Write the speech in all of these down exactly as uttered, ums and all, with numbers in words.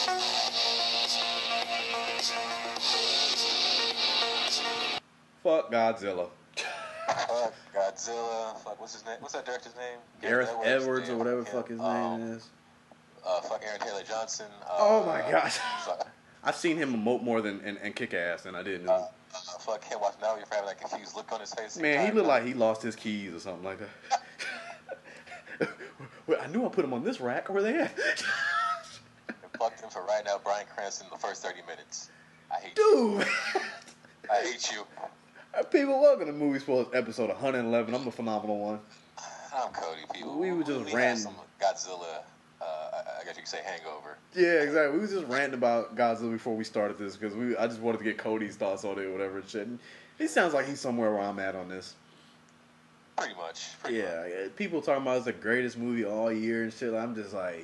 Fuck Godzilla. Fuck Godzilla. Fuck, what's his name? What's that director's name? Gareth Edwards, Edwards or whatever fuck fuck his um, name is. Uh, fuck Aaron Taylor Johnson. Uh, Oh my gosh. Fuck, I've seen him emote more than and, and kick ass than I did. uh, uh, fuck Ken Watanabe for having that confused look on his face. Man, he looked like he lost his keys or something like that. Well, I knew I put them on this rack. Where they at? Fuck him for writing out Bryan Cranston in the first thirty minutes. I hate Dude. you. I hate you. People, welcome to Movie Spoilers episode one eleven. I'm a phenomenal one. I'm Cody, people. We were just we ranting. Some Godzilla, uh, I guess you could say hangover. Yeah, exactly. We was just ranting about Godzilla before we started this because we I just wanted to get Cody's thoughts on it or whatever and shit. And he sounds like he's somewhere where I'm at on this. Pretty much. Pretty yeah, much. yeah, people talking about it's the greatest movie all year and shit. I'm just like,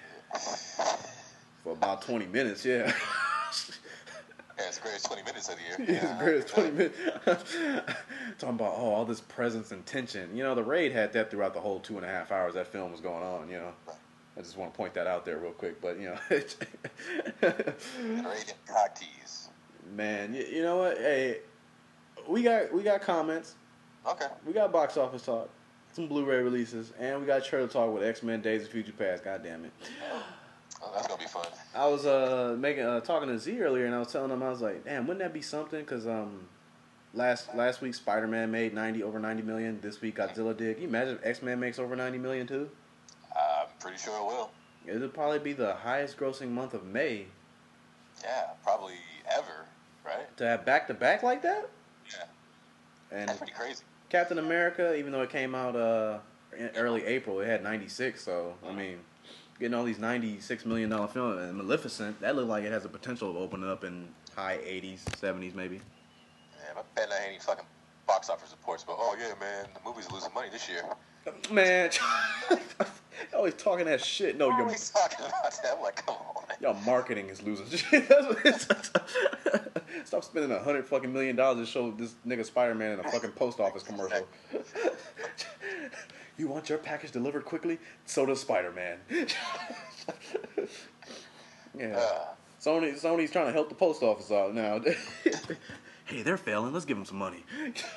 for about twenty minutes, yeah. Yeah, it's the greatest twenty minutes of the year. Yeah, it's the greatest twenty minutes. Talking about, oh, all this presence and tension. You know, The Raid had that throughout the whole two and a half hours that film was going on, you know. Right. I just want to point that out there real quick, but, you know. Raid and cock tease. Man, you, you know what? Hey, we got we got comments. Okay. We got box office talk, some Blu-ray releases, and we got trailer talk with X-Men Days of Future Past. God damn it. Oh, that's going to be fun. I was uh making uh, talking to Z earlier, and I was telling him, I was like, damn, wouldn't that be something? Because um, last last week Spider-Man made ninety over ninety million. This week Godzilla did. Can you imagine if X-Men makes over ninety million too? I'm pretty sure it will. It'll probably be the highest grossing month of May. Yeah, probably ever, right? To have back to back like that. Yeah. And That's pretty crazy. Captain America, even though it came out uh in early April, it had ninety-six. So I mean, getting all these ninety-six million dollar films, and Maleficent, that looked like it has a potential of opening up in high eighties, seventies maybe. Yeah, I bet not any fucking box office reports, but oh yeah, man, the movie's losing money this year. Man, always talking that shit. No, Why your are we talking about that? I'm like, come on. your marketing is losing shit. That's what it's, stop spending a hundred fucking million dollars to show this nigga Spider-Man in a fucking post office commercial. You want your package delivered quickly? So does Spider-Man. Yeah. Uh, Sony, Sony's trying to help the post office out now. Hey, they're failing. Let's give them some money.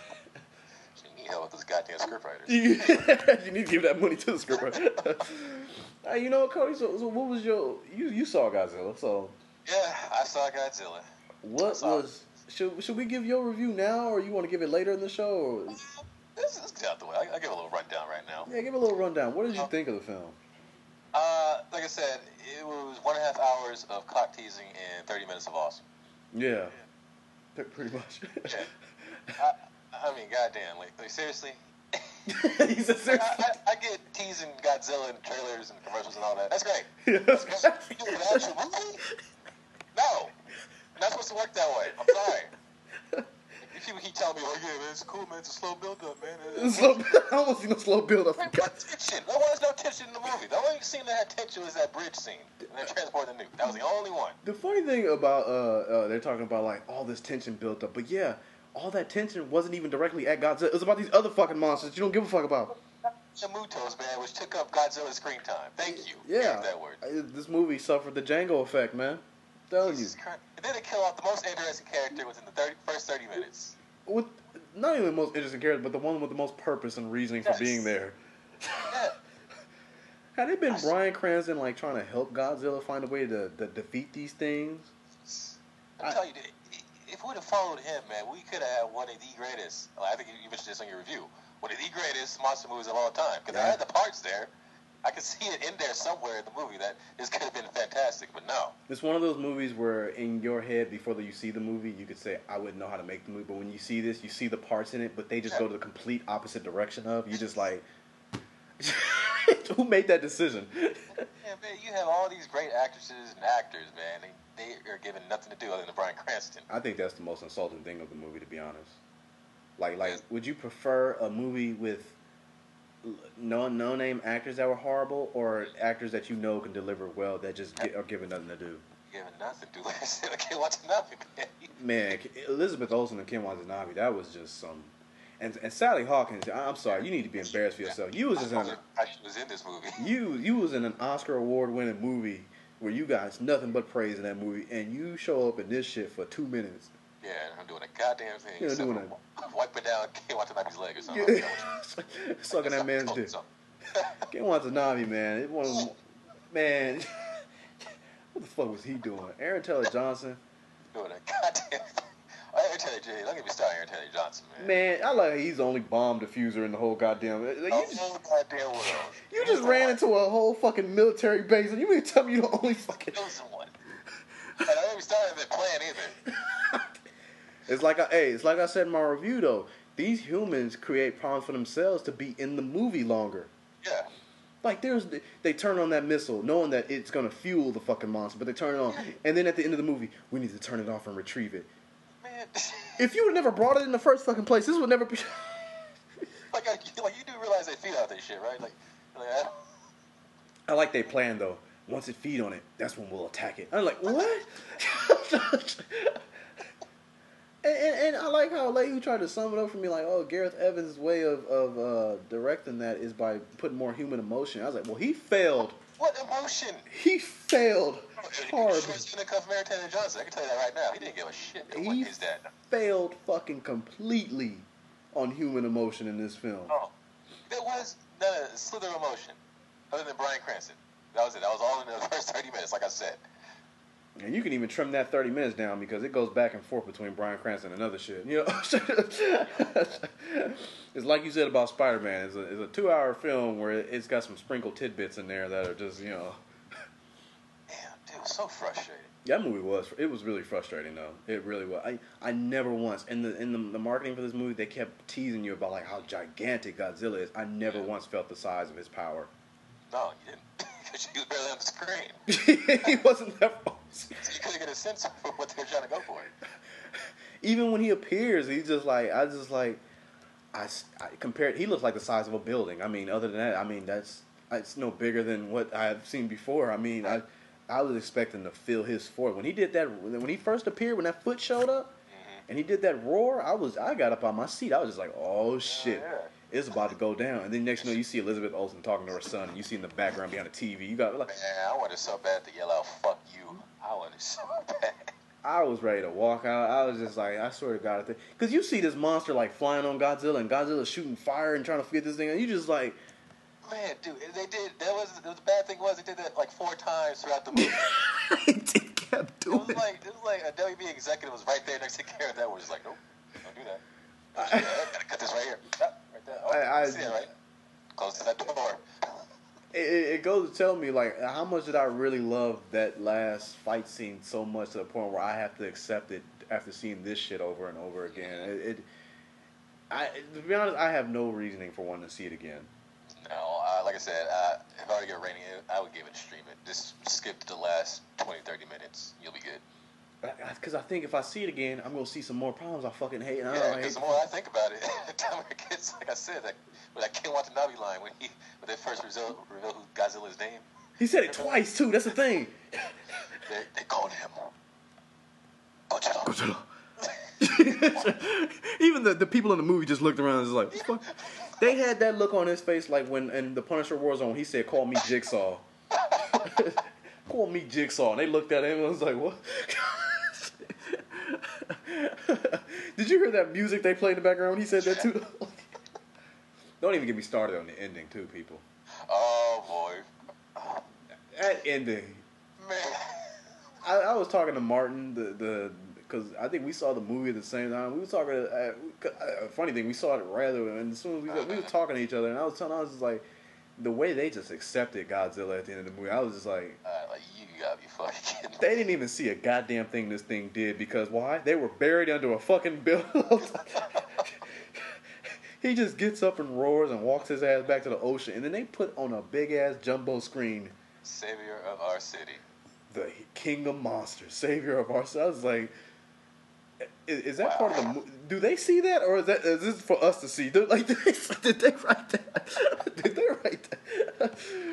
you need help with those goddamn scriptwriters. You need to give that money to the scriptwriter. Hey, you know what, Cody? So, so what was your... You, you saw Godzilla, so... Yeah, I saw Godzilla. What saw was... Should, should we give your review now, or you want to give it later in the show? Or... Let's, let's get out the way. I, I'll give a little rundown right now. Yeah, give a little rundown. What did you think of the film? Uh, like I said, it was one and a half hours of cock teasing and thirty minutes of awesome. Yeah. P- Pretty much. Yeah. I, I mean, goddamn, like, like seriously? He said seriously. I, I, I get teasing Godzilla in trailers and commercials and all that. That's great. Yeah, that's But great. you do an actual movie? No. Not supposed to work that way. I'm sorry. If people keep telling me, oh yeah, man, it's cool, man. It's a slow build-up, man. It's Slow, I almost seen a slow build up. What tension? There was no tension in the movie. The only scene that had tension was that bridge scene when they transported the nuke. That was the only one. The funny thing about uh, uh, they're talking about like all this tension built up, but yeah, all that tension wasn't even directly at Godzilla. It was about these other fucking monsters you don't give a fuck about. The Mutos, man, which took up Godzilla's screen time. Thank you. Yeah, Use that word. Uh, this movie suffered the Django effect, man. I'm telling you. Jesus Christ. And then they kill off the most interesting character within the thirty, first thirty minutes. With not even the most interesting character, but the one with the most purpose and reasoning for Yes. being there. Yeah. Had it been Bryan Cranston like trying to help Godzilla find a way to, to defeat these things? I'm I- telling you, if we would have followed him, man, we could have had one of the greatest. Well, I think you mentioned this on your review. One of the greatest monster movies of all time. Because Yeah. I had the parts there. I could see it in there somewhere in the movie that this could have been fantastic, but no. It's one of those movies where in your head, before you see the movie, you could say, I wouldn't know how to make the movie. But when you see this, you see the parts in it, but they just Yeah. go to the complete opposite direction of. You just like, who made that decision? Yeah, man, you have all these great actresses and actors, man. They, they are given nothing to do other than Bryan Cranston. I think that's the most insulting thing of the movie, to be honest. Like, like, Yes. would you prefer a movie with no no name actors that were horrible, or actors that you know can deliver well that just get, are given nothing to do? Given nothing to do. Like I said, I can't watch nothing, man. Man, Elizabeth Olsen and Kim Watanabe, that was just some. And and Sally Hawkins, I'm sorry, you need to be embarrassed for yourself. You was just in a, I she was in this movie. you you was in an Oscar award winning movie where you guys nothing but praise in that movie, and you show up in this shit for two minutes. Yeah, I'm doing a goddamn thing. You're doing it. Wiping down Ken Watanabe's leg or something. Yeah. Sucking that man's dick. Ken Watanabe, man. It was, man. What the fuck was he doing? Aaron Taylor Johnson. Doing a goddamn. Oh, Aaron Taylor Johnson. Don't get me started, Aaron Taylor Johnson, man. Man, I like he's the only bomb diffuser in the whole goddamn. Like, you oh, just, goddamn world. You just ran into a whole fucking military base, and you mean to tell me you the only fucking. Chosen one. And I don't even started that plan either. It's like I, hey, it's like I said in my review though. These humans create problems for themselves to be in the movie longer. Yeah. Like there's, they turn on that missile knowing that it's gonna fuel the fucking monster, but they turn it on, and then at the end of the movie, we need to turn it off and retrieve it. Man. If you would never brought it in the first fucking place, this would never be. like, I, like you do realize they feed out that shit, right? Like, like I, I like they plan though. Once it feed on it, that's when we'll attack it. I'm like, what? And, and, and I like how Leahy tried to sum it up for me, like, oh, Gareth Evans' way of, of uh, directing that is by putting more human emotion. I was like, well, he failed. What emotion? He failed hard. He's gonna come from Aaron Taylor Johnson. I can tell you that right now. He didn't give a shit. What He is that? failed fucking completely on human emotion in this film. Oh, there was none of slither of emotion other than Bryan Cranston. That was it. That was all in the first thirty minutes, like I said. And you can even trim that thirty minutes down because it goes back and forth between Bryan Cranston and other shit. You know, it's like you said about Spider-Man. It's a, it's a two-hour film where it's got some sprinkled tidbits in there that are just, you know. Damn, dude, so frustrating. That movie was, it was really frustrating though. It really was. I, I never once, in the in the, the marketing for this movie, they kept teasing you about like how gigantic Godzilla is. I never once felt the size of his power. No, you didn't. Because he was barely on the screen. He wasn't that far. So you couldn't get a sense of what they were trying to go for. Even when he appears, he's just like, I just like, I, I compared, he looks like the size of a building. I mean, other than that, I mean, that's, it's no bigger than what I've seen before. I mean, I, I was expecting to feel his force. When he did that, when he first appeared, when that foot showed up, mm-hmm. and he did that roar, I was, I got up on my seat. I was just like, oh shit. Yeah, yeah. It's about to go down. And then next you know, you see Elizabeth Olsen talking to her son, and you see in the background behind the T V. You got like, man, I wanted so bad to yell out, fuck you. I wanted so bad. I was ready to walk out. I was just like, I swear to God. Because you see this monster like flying on Godzilla, and Godzilla shooting fire and trying to get this thing, and you just like... Man, dude, they did, that was, the bad thing was they did that like four times throughout the movie. They kept doing it. Was like, it was like a W B executive was right there next to Karen that was just like, nope, don't do that. I, I gotta cut this right here. Right there. Oh, I, I see it, right? Close that door. It, it goes to tell me, like, how much did I really love that last fight scene so much to the point where I have to accept it after seeing this shit over and over again. It, it I, to be honest, I have no reasoning for wanting to see it again. No, uh, like I said, uh, if I were to get a rating, I would give it a stream it. Just skip the last twenty, thirty minutes. You'll be good. Because I, I think if I see it again, I'm going to see some more problems I fucking hate. And yeah, because the more I think about it, the time it gets, like I said, that, with that Ken Watanabe line, when he, when they first reveal, reveal who Godzilla's name. He said it twice, too. That's the thing. they, they called him Godzilla. Godzilla. Even the, the people in the movie just looked around and was like, what the fuck? They had that look on his face like when in the Punisher Warzone, he said, call me Jigsaw. Call me Jigsaw. And they looked at him and was like, what? Did you hear that music they played in the background when he said that too? Don't even get me started on the ending too, people. Oh boy. That ending. Man. I, I was talking to Martin, the the because I think we saw the movie at the same time. We were talking. Uh, a funny thing, we saw it rather, and as soon as we got, we were talking to each other, and I was telling, I was just like, the way they just accepted Godzilla at the end of the movie, I was just like, uh, like you gotta be fucking kidding me. They didn't even see a goddamn thing this thing did because why? They were buried under a fucking building. He just gets up and roars and walks his ass back to the ocean, and then they put on a big ass jumbo screen, Savior of our city, the King of Monsters, Savior of our city. I was like, is, is that wow. part of the movie? Do they see that, or is that is this for us to see? Did, like, did they, did they write that? Did they write that?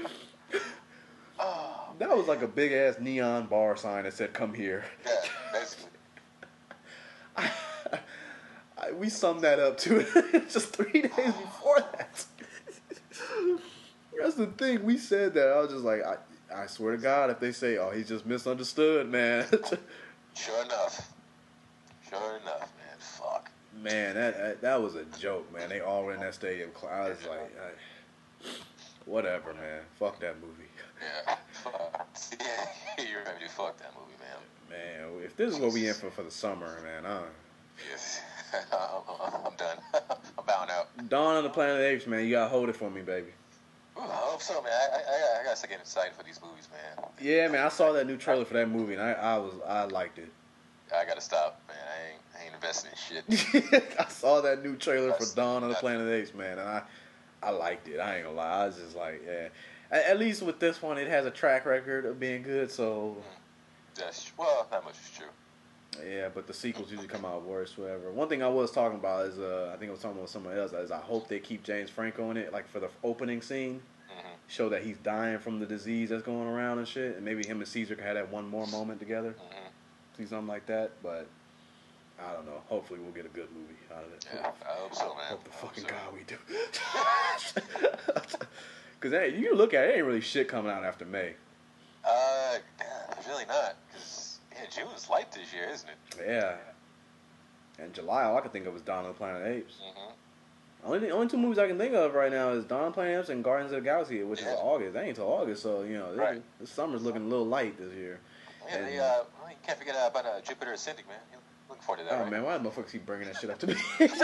Oh, that was like a big ass neon bar sign that said "Come here." Yeah, basically. I, I, we summed that up to just three days before that. That's the thing. We said that. I was just like, I, I swear to God, if they say, "Oh, he's just misunderstood," man. Sure enough. Sure enough, man. Fuck. Man, that, that that was a joke, man. They all were in that stadium. I was like, I, whatever, man. Fuck that movie. Yeah. Fuck. Yeah, you're ready to fuck that movie, man. Man, if this is what we in for for the summer, man, I'm. Yes. I'm done. I'm bowing out. Dawn of the Planet of the Apes, man. You gotta hold it for me, baby. Ooh, I hope so, man. I, I, I gotta start getting excited for these movies, man. Yeah, man. I saw that new trailer for that movie, and I, I was, I liked it. I gotta stop, man. I ain't, I ain't investing in shit. I saw that new trailer for Dawn of the Planet of the Apes, man, and I, I liked it. I ain't gonna lie. I was just like, yeah. At, at least with this one, it has a track record of being good. So, that's well, that much is true. Yeah, but the sequels usually come out worse, whatever. One thing I was talking about is, uh, I think I was talking about someone else, is I hope they keep James Franco in it, like for the opening scene, mm-hmm. show that he's dying from the disease that's going around and shit, and maybe him and Caesar can have that one more moment together, mm-hmm. see something like that, but I don't know. Hopefully we'll get a good movie out of it. Yeah, I hope so, man. Hope the fucking so. God we do. Because hey, you look at it, it ain't really shit coming out after May. Uh, yeah, it's really not, because yeah, June is light this year, isn't it? Yeah. And July, all I can think of is Dawn of the Planet of the Apes. Mm-hmm. Only the only two movies I can think of right now is Dawn of the Planet of the Apes and Guardians of the Galaxy, which yeah. is August. That ain't till August, so you know, right. this, this summer's looking a little light this year. Yeah, and, they, uh, you can't forget about uh, Jupiter Ascending, man. You're looking forward to that. Oh right? man, why the motherfuckers keep bringing that shit up to me?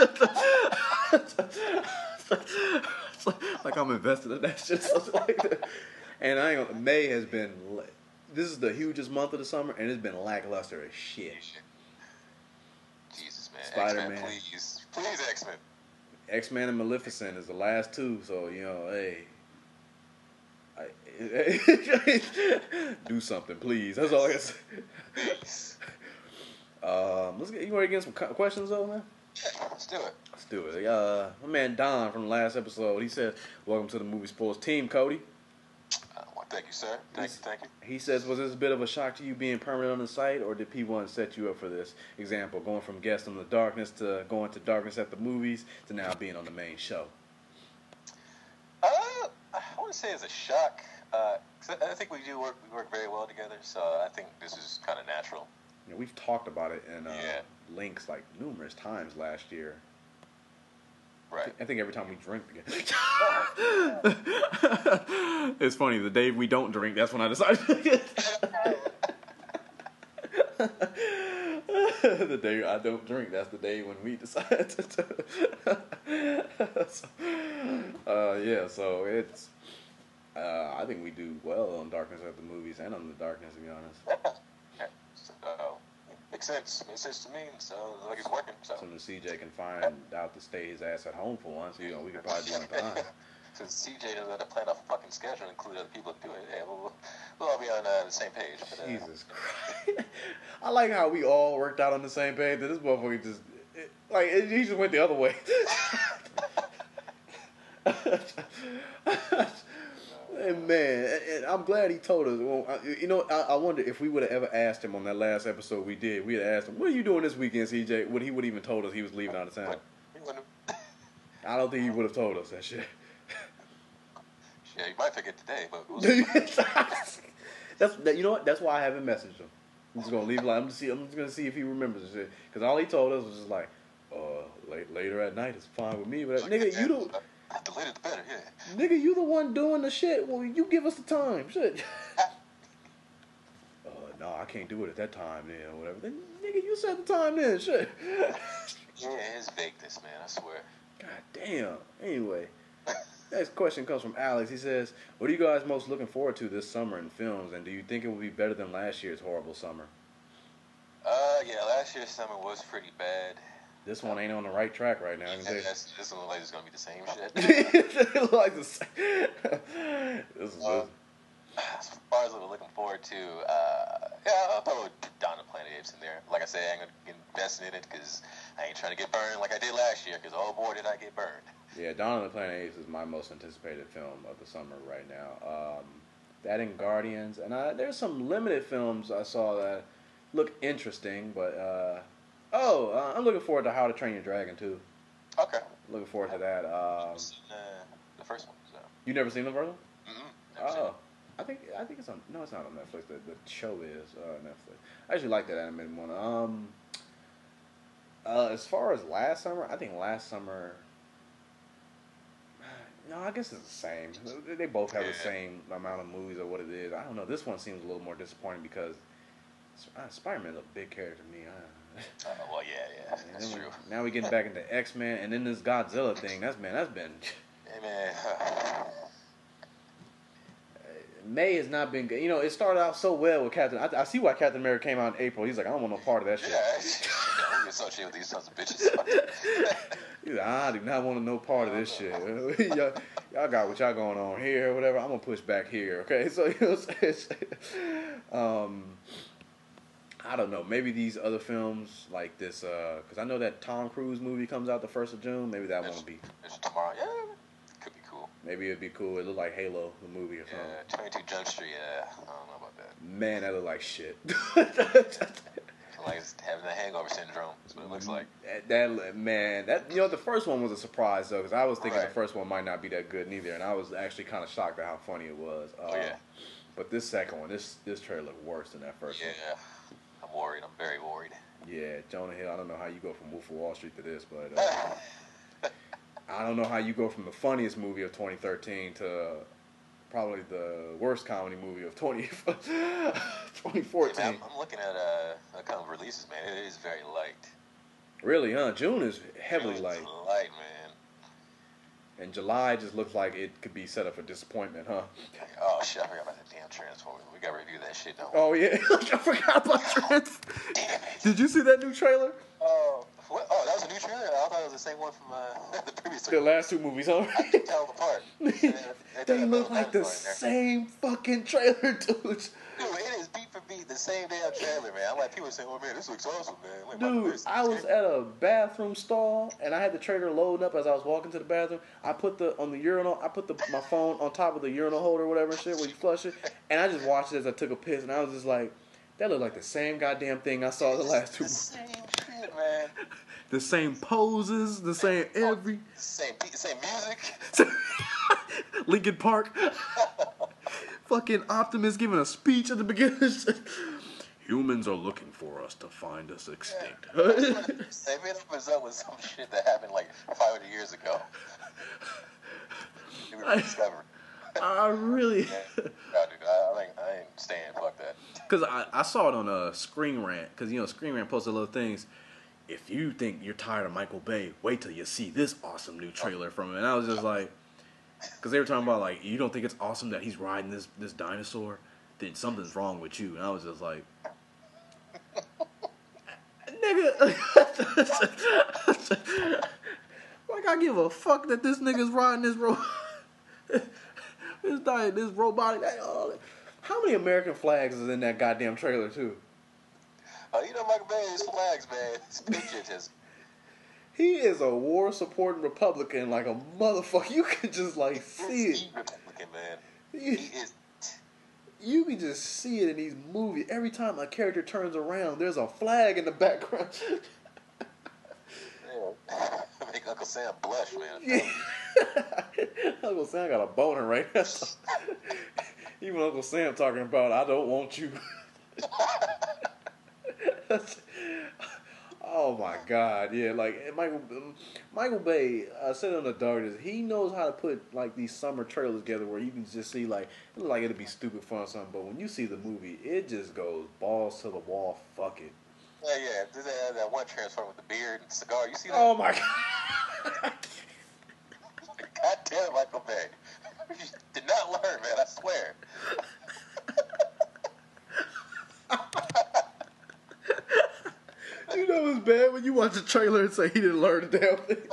like I'm invested in that shit. Like that. And I ain't gonna, May has been. This is the hugest month of the summer, and it's been lackluster as shit. Jesus, man. Spider-Man. X-Men, please. Please, X-Men. X-Men and Maleficent is the last two, so, you know, hey. I, do something, please. That's all I can say. um, let's get, you want to get some questions, though, man? Yeah, let's do it. Let's do it. Uh, my man Don from the last episode, he said, welcome to the Movie Spoilers team, Cody. Thank you, sir. Thank He's, you, thank you. He says, was this a bit of a shock to you being permanent on the site, or did P one set you up for this? Example, going from guest on the darkness to going to darkness at the movies to now being on the main show. Uh, I wouldn't say it's a shock. Uh, cause I, I think we do work. We work very well together, so I think this is kind of natural. You know, we've talked about it in uh, yeah. links like numerous times last year. Right. I think every time we drink together. It's funny, the day we don't drink, that's when I decide. The day I don't drink, that's the day when we decide to. So, uh, yeah, so it's. Uh, I think we do well on Darkness at the Movies and on the Darkness, to be honest. So, makes sense. Makes sense to me. So, like it's working. So, so C J can find out to stay his ass at home for once. You know, we could probably do one at time. Since C J doesn't have to plan a fucking schedule and include other people to do it, yeah, we'll, we'll all be on uh, the same page. But, uh, Jesus Christ. I like how we all worked out on the same page. That this motherfucker just, it, like, it, he just went the other way. And man, and I'm glad he told us. Well, I, you know, I, I wonder if we would have ever asked him on that last episode we did. We'd have asked him, "What are you doing this weekend, C J?" Would he would even told us he was leaving out of town? I don't think he would have told us that shit. Yeah, you might forget today, but we'll that's that. You know what? That's why I haven't messaged him. I'm just gonna leave it. Like, I'm just see. I'm just gonna see if he remembers the shit. Because all he told us was just like, "Uh, late, later at night is fine with me." But nigga, you don't. The later the better, yeah. Nigga, you the one doing the shit. Well, you give us the time. Shit. uh, no, I can't do it at that time then or whatever. Then, nigga, you set the time then. Shit. Yeah, it's vagueness, man. I swear. God damn. Anyway, next question comes from Alex. He says, what are you guys most looking forward to this summer in films, and do you think it will be better than last year's horrible summer? Uh, yeah, last year's summer was pretty bad. This one ain't on the right track right now. I can yeah, this one looks like it's going to be the same shit. It looks like the same. This is uh, as far as what we're looking forward to, uh, yeah, I'll throw Dawn of the Planet of the Apes in there. Like I said, I'm going to get invested in it because I ain't trying to get burned like I did last year, because oh boy, did I get burned. Yeah, Dawn of the Planet of the Apes is my most anticipated film of the summer right now. Um, that and Guardians. And I, there's some limited films I saw that look interesting, but... Uh, Oh, uh, I'm looking forward to How to Train Your Dragon, too. Okay. Looking forward to that. Um, uh, the first one, so. You never seen the first one? Mm-hmm. Oh. I think I think it's on. No, it's not on Netflix. The, the show is uh, Netflix. I actually like that animated one. Um, uh, as far as last summer, I think last summer. No, I guess it's the same. They both have Yeah. the same amount of movies or what it is. I don't know. This one seems a little more disappointing because uh, Spider-Man's a big character to me. Uh, Uh, well, yeah, yeah, and that's then we- true. now we getting back into X-Men, and then this Godzilla thing. That's man. That's been. Hey, man. May has not been good. You know, it started out so well with Captain. I, I see why Captain America came out in April. He's like, I don't want no part of that shit. Yeah, we associate with these sons of bitches. He's like, I do not want no part of this shit. y'all, y'all got what y'all going on here, whatever. I'm gonna push back here, okay? So you know, what I'm saying? um, I don't know. Maybe these other films like this, because I know that Tom Cruise movie comes out the first of June. Maybe that won't be. It's tomorrow. Yeah, could be cool. Maybe it'd be cool. It look like Halo, the movie or something. Yeah, twenty-two Jump Street. Yeah, I don't know about that. Man, that look like shit. Like it's having the hangover syndrome. That's what it looks like. That, that man, that you know, the first one was a surprise though, because I was thinking Right. the first one might not be that good neither, and I was actually kind of shocked at how funny it was. Uh, Oh, yeah. But this second one, this this trailer looked worse than that first Yeah, I'm worried. I'm very worried. one. Yeah, Jonah Hill. I don't know how you go from Wolf of Wall Street to this, but uh, I don't know how you go from the funniest movie of twenty thirteen to probably the worst comedy movie of twenty, twenty fourteen. Hey, man, I'm, I'm looking at uh, a couple of releases, man. It is very light. Really, huh? June is heavily It's light. light, man. And July just looks like it could be set up for disappointment, huh? Oh shit, I forgot about that damn Transformers. We gotta review that shit, don't we? Oh yeah, I forgot about Trans. Damn it. Did you see that new trailer? Oh, what? Oh, that was a new trailer. I thought it was the same one from uh, the previous The trailer. last two movies, huh? I can tell them apart. They look like the same fucking trailer, dude. Dude, it is beat for beat the same damn trailer, man. I'm like, people saying, "Oh man, this looks awesome, man." Like, my Dude, goodness, I was it's at a bathroom stall and I had the trailer loading up as I was walking to the bathroom. I put the on the urinal. I put the my phone on top of the urinal holder, or whatever and shit, where you flush it. And I just watched it as I took a piss, and I was just like, that looked like the same goddamn thing I saw the last two. the same shit, man. The same poses, the same every. Same beat, same music. Lincoln Park. Fucking Optimus giving a speech at the beginning. Humans are looking for us to find us extinct. They made up up with some shit that happened like five hundred years ago. They were discovered. I really. Yeah, no, dude, I, I, ain't, I ain't staying. Fuck that. Because I, I saw it on a Screen Rant. Because, you know, Screen Rant posted little things. If you think you're tired of Michael Bay, wait till you see this awesome new trailer from him. And I was just like, because they were talking about, like, you don't think it's awesome that he's riding this, this dinosaur? Then something's wrong with you. And I was just like, nigga. Like, I give a fuck that this nigga's riding this ro- this diet, this robotic. Oh, how many American flags is in that goddamn trailer, too? Uh, you know, Michael Bay's flags, man. It's patriotism. He is a war-supporting Republican like a motherfucker. You can just, like, see it. He's Republican, man. You, He is. you can just see it in these movies. Every time a character turns around, there's a flag in the background. Yeah. Make Uncle Sam blush, man. Yeah. Uncle Sam got a boner right now. Even Uncle Sam talking about, I don't want you. Oh my God, yeah, like Michael Michael Bay, I said on the darkness, he knows how to put like these summer trailers together where you can just see like it look like it'll be stupid fun or something, but when you see the movie, it just goes balls to the wall. Fuck it. Yeah, yeah. There's that, that one Transformer with the beard and cigar. You see that? Oh my God. God damn it, Michael Bay. You did not learn, man. I swear. You know it's bad when you watch a trailer and say he didn't learn the damn thing.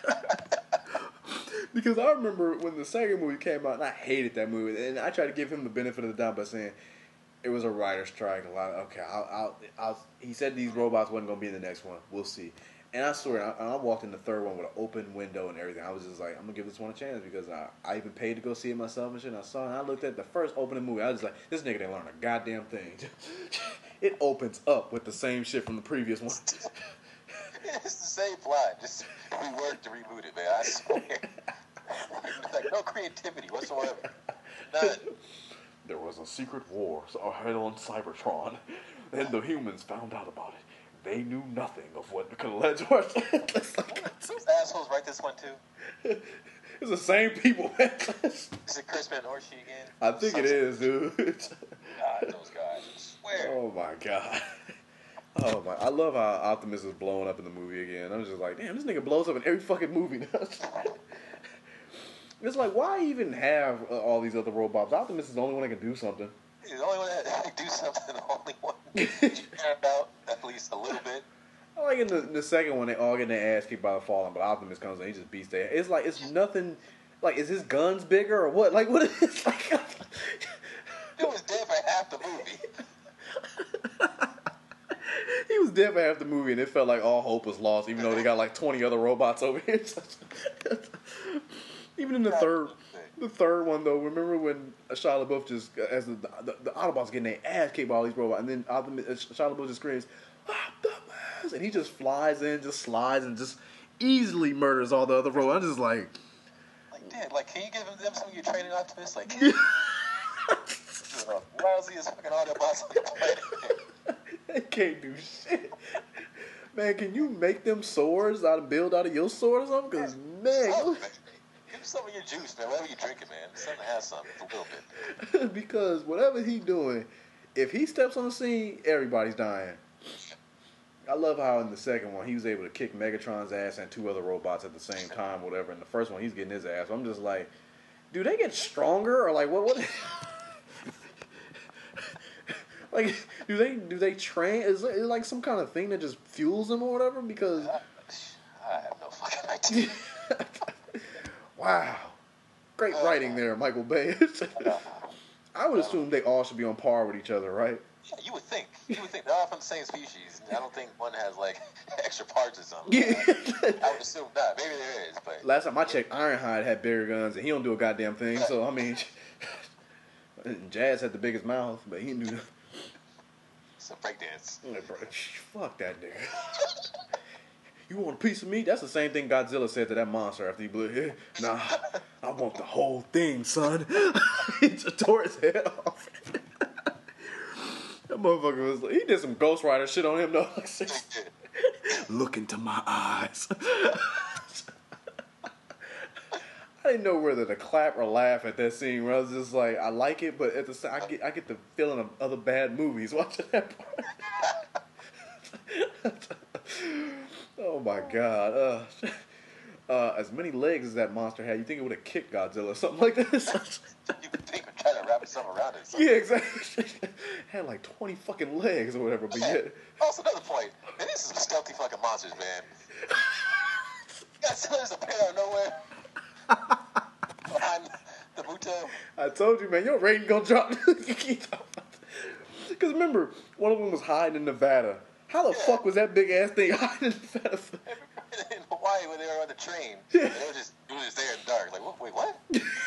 Because I remember when the second movie came out, and I hated that movie, and I tried to give him the benefit of the doubt by saying it was a writer's strike. A lot. Of, okay, I'll, I'll, I'll. He said these robots wasn't gonna be in the next one. We'll see. And I swear, I, I walked in the third one with an open window and everything. I was just like, I'm gonna give this one a chance because I, I even paid to go see it myself and shit. And I saw it, and I looked at the first opening movie. I was just like, this nigga didn't learn a goddamn thing. It opens up with the same shit from the previous one. It's the same plot. Just reworked to reboot it, man. I swear. Like, no creativity whatsoever. None. there was a secret war held on Cybertron, and the humans found out about it. They knew nothing of what could have led to our Those assholes write this one too. It's the same people. Is it Crispin or she again? I think Some, it is, dude. God, those guys. I swear. Oh my god. Oh my! I love how Optimus is blowing up in the movie again. I'm just like, damn, this nigga blows up in every fucking movie now. It's like, why even have uh, all these other robots? Optimus is the only one that can do something. He's the only one that can do something. The only one. Turned out at least a little bit. I like in the, the second one, they all get their ass kicked by the Fallen, but Optimus comes in, he just beats their. It's like it's nothing. Like, is his guns bigger or what? Like, what is it? Like, he was dead for half the movie. He was dead for half the movie, and it felt like all hope was lost, even though they got like twenty other robots over here. Even in the third, the third one though, remember when Shia LaBeouf just, as the the, the Autobots getting their ass kicked by all these robots, and then Optimus, Shia LaBeouf just screams, Optimus, and he just flies in, just slides, and just easily murders all the other robots. I'm just like, like, damn, like, can you give them some of your training, Optimus? Like, lousy as fucking Autobots on the planet. They can't do shit. Man, can you make them swords out of build out of your sword or something? Because, man, oh, man. Give some of your juice, man. Whatever you drinking, man. Something has something. A little bit. Because whatever he doing, if he steps on the scene, everybody's dying. I love how in the second one, he was able to kick Megatron's ass and two other robots at the same time, whatever. In the first one, he's getting his ass. I'm just like, do they get stronger? Or like, what? what? Like, do they do they train? Is it like some kind of thing that just fuels them or whatever? Because I, I have no fucking idea. Wow, great uh, writing there, Michael Bay. I would assume they all should be on par with each other, right? Yeah, you would think. You would think they're all from the same species. I don't think one has like extra parts or something. Yeah. I would assume not. Maybe there is, but last time I checked, Ironhide had bigger guns, and he don't do a goddamn thing. So I mean, Jazz had the biggest mouth, but he didn't do. It's a breakdance. Fuck that nigga. You want a piece of meat? That's the same thing Godzilla said to that monster after he blew it. Nah, I want the whole thing, son. He just tore his head off. That motherfucker was, he did some Ghost Rider shit on him, though. Look into my eyes. I didn't know whether to clap or laugh at that scene where I was just like, I like it, but at the same, I get I get the feeling of other bad movies watching that part. Oh my god. Uh, uh, as many legs as that monster had, you think it would have kicked Godzilla or something like this? You would think it would try to wrap itself around it. Yeah, exactly. Had like twenty fucking legs or whatever, but yet. Also, another point. Man, this is some stealthy fucking monsters, man. Godzilla's appear out of nowhere. Behind the Buto. I told you, man, your rating gonna drop. Because remember, one of them was hiding in Nevada. How the yeah. fuck was that big ass thing hiding in Nevada? In Hawaii, when they were on the train, yeah. and they were just, it was just there in the dark. Like, what, wait, what?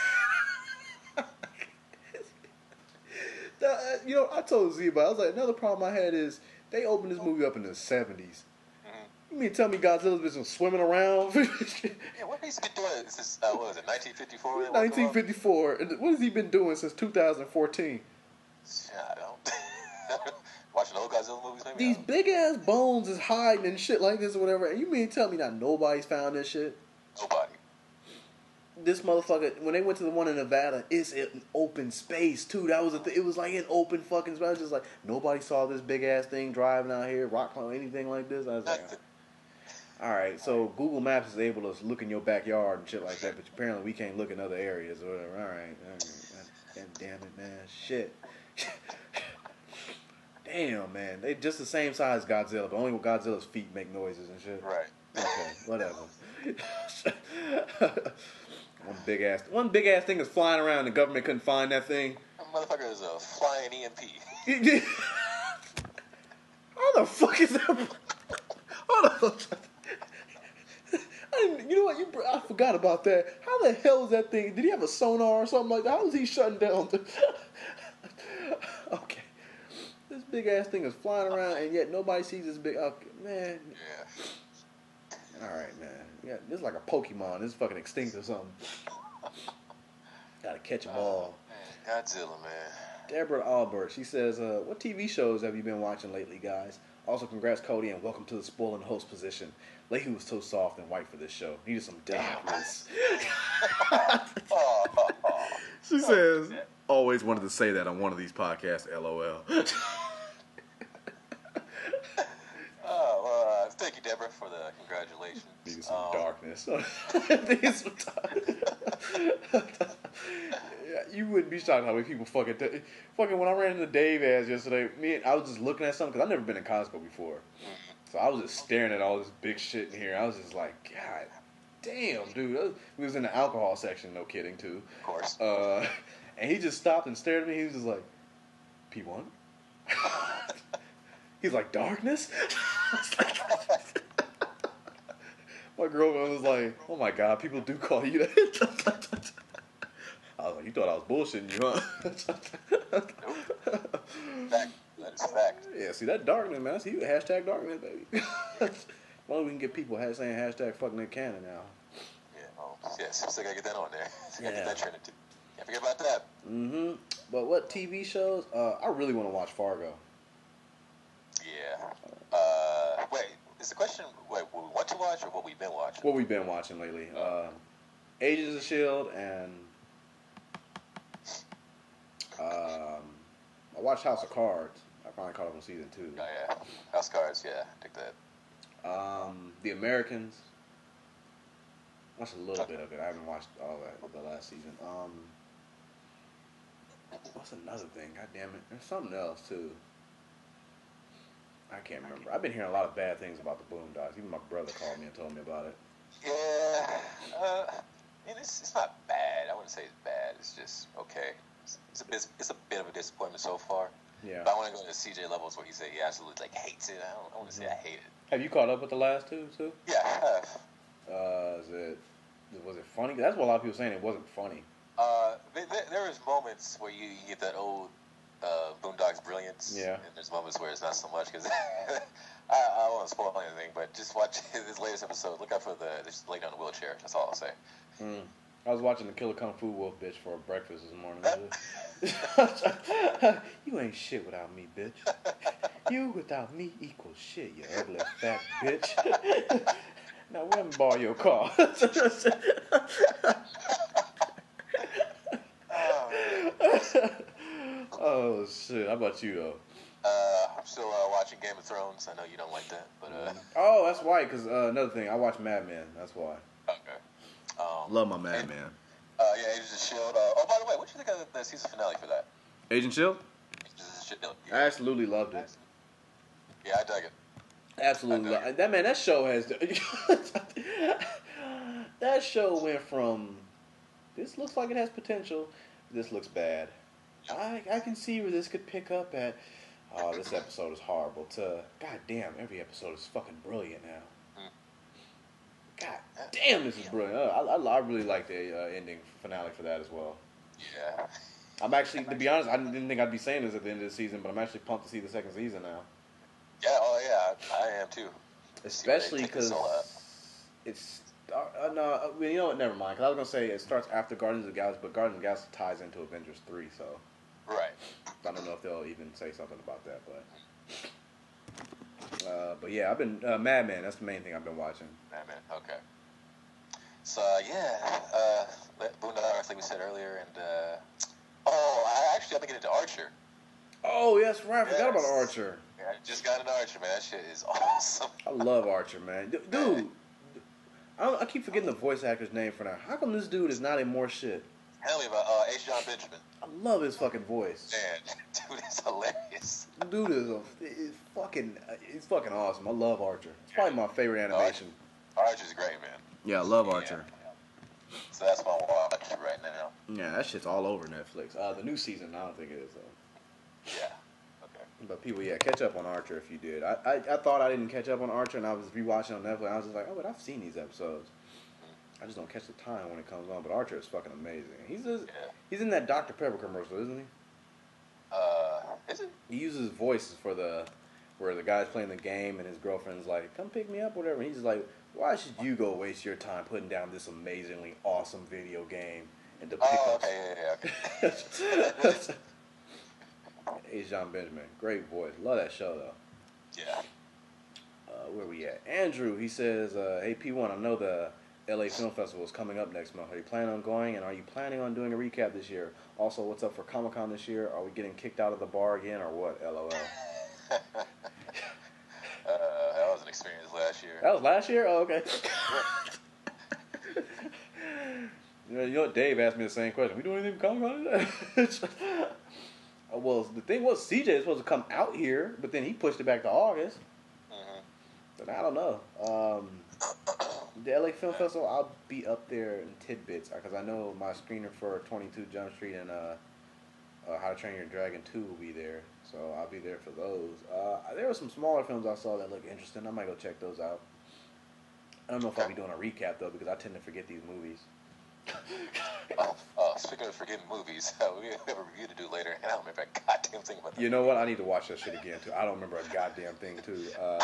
uh, you know, I told Z, but I was like, another problem I had is they opened this movie up in the seventies. You mean tell me Godzilla's been swimming around? Yeah, what has he been doing since, uh, what was it, nineteen fifty-four? nineteen fifty-four. What has he been doing since two thousand fourteen? I don't. Watching old Godzilla movies, maybe? These big-ass bones is hiding and shit like this or whatever. And you mean tell me that nobody's found this shit? Nobody. This motherfucker, when they went to the one in Nevada, it's in open space, too. That was a th- It was like in open fucking space. I was just like, nobody saw this big-ass thing driving out here, rock climbing, anything like this. I was like... All right, so Google Maps is able to look in your backyard and shit like that, but apparently we can't look in other areas or whatever. All right, all right. God damn it, man. Shit. Damn, man. They just the same size as Godzilla, but only with Godzilla's feet make noises and shit. Right. Okay, whatever. one big ass, one big ass thing is flying around. The government couldn't find that thing. That motherfucker is a flying E M P. How the fuck is that? Hold on. I didn't, you know what? You, I forgot about that. How the hell is that thing? Did he have a sonar or something like that? How was he shutting down? Okay. This big ass thing is flying around, and yet nobody sees this big. Okay, man. Yeah. All right, man. Yeah, this is like a Pokemon. This is fucking extinct or something. Gotta catch them all. Man, Godzilla, man. Deborah Albert. She says, uh, "What T V shows have you been watching lately, guys? Also, congrats, Cody, and welcome to the spoiling host position. Leahy was so soft and white for this show. Needed some dampness." oh, oh, oh. She says, "Always wanted to say that on one of these podcasts. LOL." Oh, well, uh, thank you, Deborah, for the congratulations. Needed some um, darkness. Needed some darkness. Yeah, you wouldn't be shocked how many people fucking t- fucking when I ran into Dave ass yesterday. Me, and, I was just looking at something because I've never been in Costco before, so I was just staring at all this big shit in here. I was just like, God damn, dude. We was in the alcohol section, no kidding, too. Of course. Uh, and he just stopped and stared at me. He was just like, P one? He's like, darkness? My girlfriend was like, oh my God, people do call you that. I was like, you thought I was bullshitting you, huh? Nope. Fact. That is fact. Yeah, see, that darkness, man. That's huge. Hashtag darkness, baby. Well, we can get people saying hashtag fucking their cannon now. Yeah, well, yes, still gotta get that on there. Still gotta Yeah. get that trending too. Can't forget about that. Mm-hmm. But what T V shows? Uh, I really want to watch Fargo. Yeah. Uh, wait, is the question, wait, what we want to watch or what we've been watching? What we've been watching lately. Uh, Agents of S H I E L D and um, I watched House of Cards. I finally caught up on season two. Oh, yeah. House Cards, yeah. Take that. Um, The Americans. Watched a little bit of it. I haven't watched all that the last season. Um, what's another thing? God damn it. There's something else too. I can't remember. I've been hearing a lot of bad things about the Boondocks. Even my brother called me and told me about it. Yeah. Uh, I mean, it's, it's not bad. I wouldn't say it's bad. It's just okay. It's, it's, a, bit, it's a bit of a disappointment so far. Yeah. But I want to go to C J levels where he said he absolutely like hates it. I don't I want to say I hate it. Have you caught up with the last two too? Yeah, I have. Uh, is it was it funny? That's what a lot of people saying. It wasn't funny. Uh, there, there was moments where you, you get that old uh, Boondocks brilliance. Yeah. And there's moments where it's not so much because I, I don't want to spoil anything, but just watch this latest episode. Look out for the this lady on the wheelchair. That's all I'll say. Mm. I was watching the Killer Kung Fu Wolf bitch for breakfast this morning. You ain't shit without me, bitch. You without me equals shit, you ugly fat bitch. Now, let me borrow your car. Oh, shit. How about you, though? Uh, I'm still uh, watching Game of Thrones. I know you don't like that, but uh, Oh, that's why. Because uh, another thing, I watch Mad Men. That's why. okay. Um, Love my Mad and, Men. Uh, yeah, Agents of S H I E L D. Uh, oh, by the way, what do you think of the season finale for that? Agent Shield? Agents of S H I E L D. I absolutely loved it. Yeah, I dug it. Absolutely. I Lo- that man, that show has. That show went from this looks like it has potential. This looks bad. I I can see where this could pick up at. Oh, this episode is horrible. To God damn, every episode is fucking brilliant now. God damn, this is brilliant. Uh, I, I I really like the uh, ending finale for that as well. Yeah. I'm actually, to be honest, I didn't think I'd be saying this at the end of the season, but I'm actually pumped to see the second season now. Yeah, oh yeah, I, I am too. Especially Take this because all out. it's uh, uh, no, uh, well, you know what? Never mind. Because I was gonna say it starts after Guardians of the Galaxy, but Guardians of the Galaxy ties into Avengers three, so Right. I don't know if they'll even say something about that. But uh, but yeah, I've been uh, Mad Men. That's the main thing I've been watching. Mad Men, okay. So, uh, yeah, uh, Boondocks, like we said earlier, and, uh, oh, I actually, I've been getting into Archer. Oh yes, right. I forgot Yes. about Archer. Yeah, I just got into Archer, man. That shit is awesome. I love Archer, man. D- dude, I, don't, I keep forgetting the voice actor's name for now. How come this dude is not in more shit? Tell me about uh, H. John Benjamin. I love his fucking voice. Man, dude is hilarious. Dude is a, is fucking, he's fucking awesome. I love Archer. It's probably my favorite animation. Archer's great, man. Yeah, I love Archer. Yeah. So that's what I'm watching right now. Yeah, that shit's all over Netflix. Uh, the new season, I don't think it is though. Yeah. Okay. But people, yeah, catch up on Archer if you did. I, I, I thought I didn't catch up on Archer, and I was rewatching on Netflix. And I was just like, oh, but I've seen these episodes. I just don't catch the time when it comes on. But Archer is fucking amazing. He's just, Yeah. he's in that Doctor Pepper commercial, isn't he? Uh, is it? He uses voices for the where the guy's playing the game and his girlfriend's like, come pick me up, whatever. And he's just like, why should you go waste your time putting down this amazingly awesome video game and to pick Oh, up? okay, yeah, yeah, okay. H. John Benjamin, great voice. Love that show though. Yeah. Uh, where we at? Andrew, he says, uh, "Hey P one, I know the L A Film Festival is coming up next month. Are you planning on going? And are you planning on doing a recap this year? Also, what's up for Comic Con this year? Are we getting kicked out of the bar again or what? LOL." uh, that was an experience last year. That was last year? Oh, okay. You know, you know what? Dave asked me the same question. We doing anything for Comic Con? Well, the thing was, C J was supposed to come out here, but then he pushed it back to August. Mm-hmm. But I don't know. Um, the L A Film Festival, I'll be up there in tidbits because I know my screener for twenty-two Jump Street and uh, uh, How to Train Your Dragon two will be there. So I'll be there for those. Uh, there were some smaller films I saw that look interesting. I might go check those out. I don't know if I'll be doing a recap, though, because I tend to forget these movies. oh, oh, speaking of forgetting movies, uh, we have a review to do later, and I don't remember a goddamn thing about that. You know what? I need to watch that shit again, too. I don't remember a goddamn thing, too. Uh,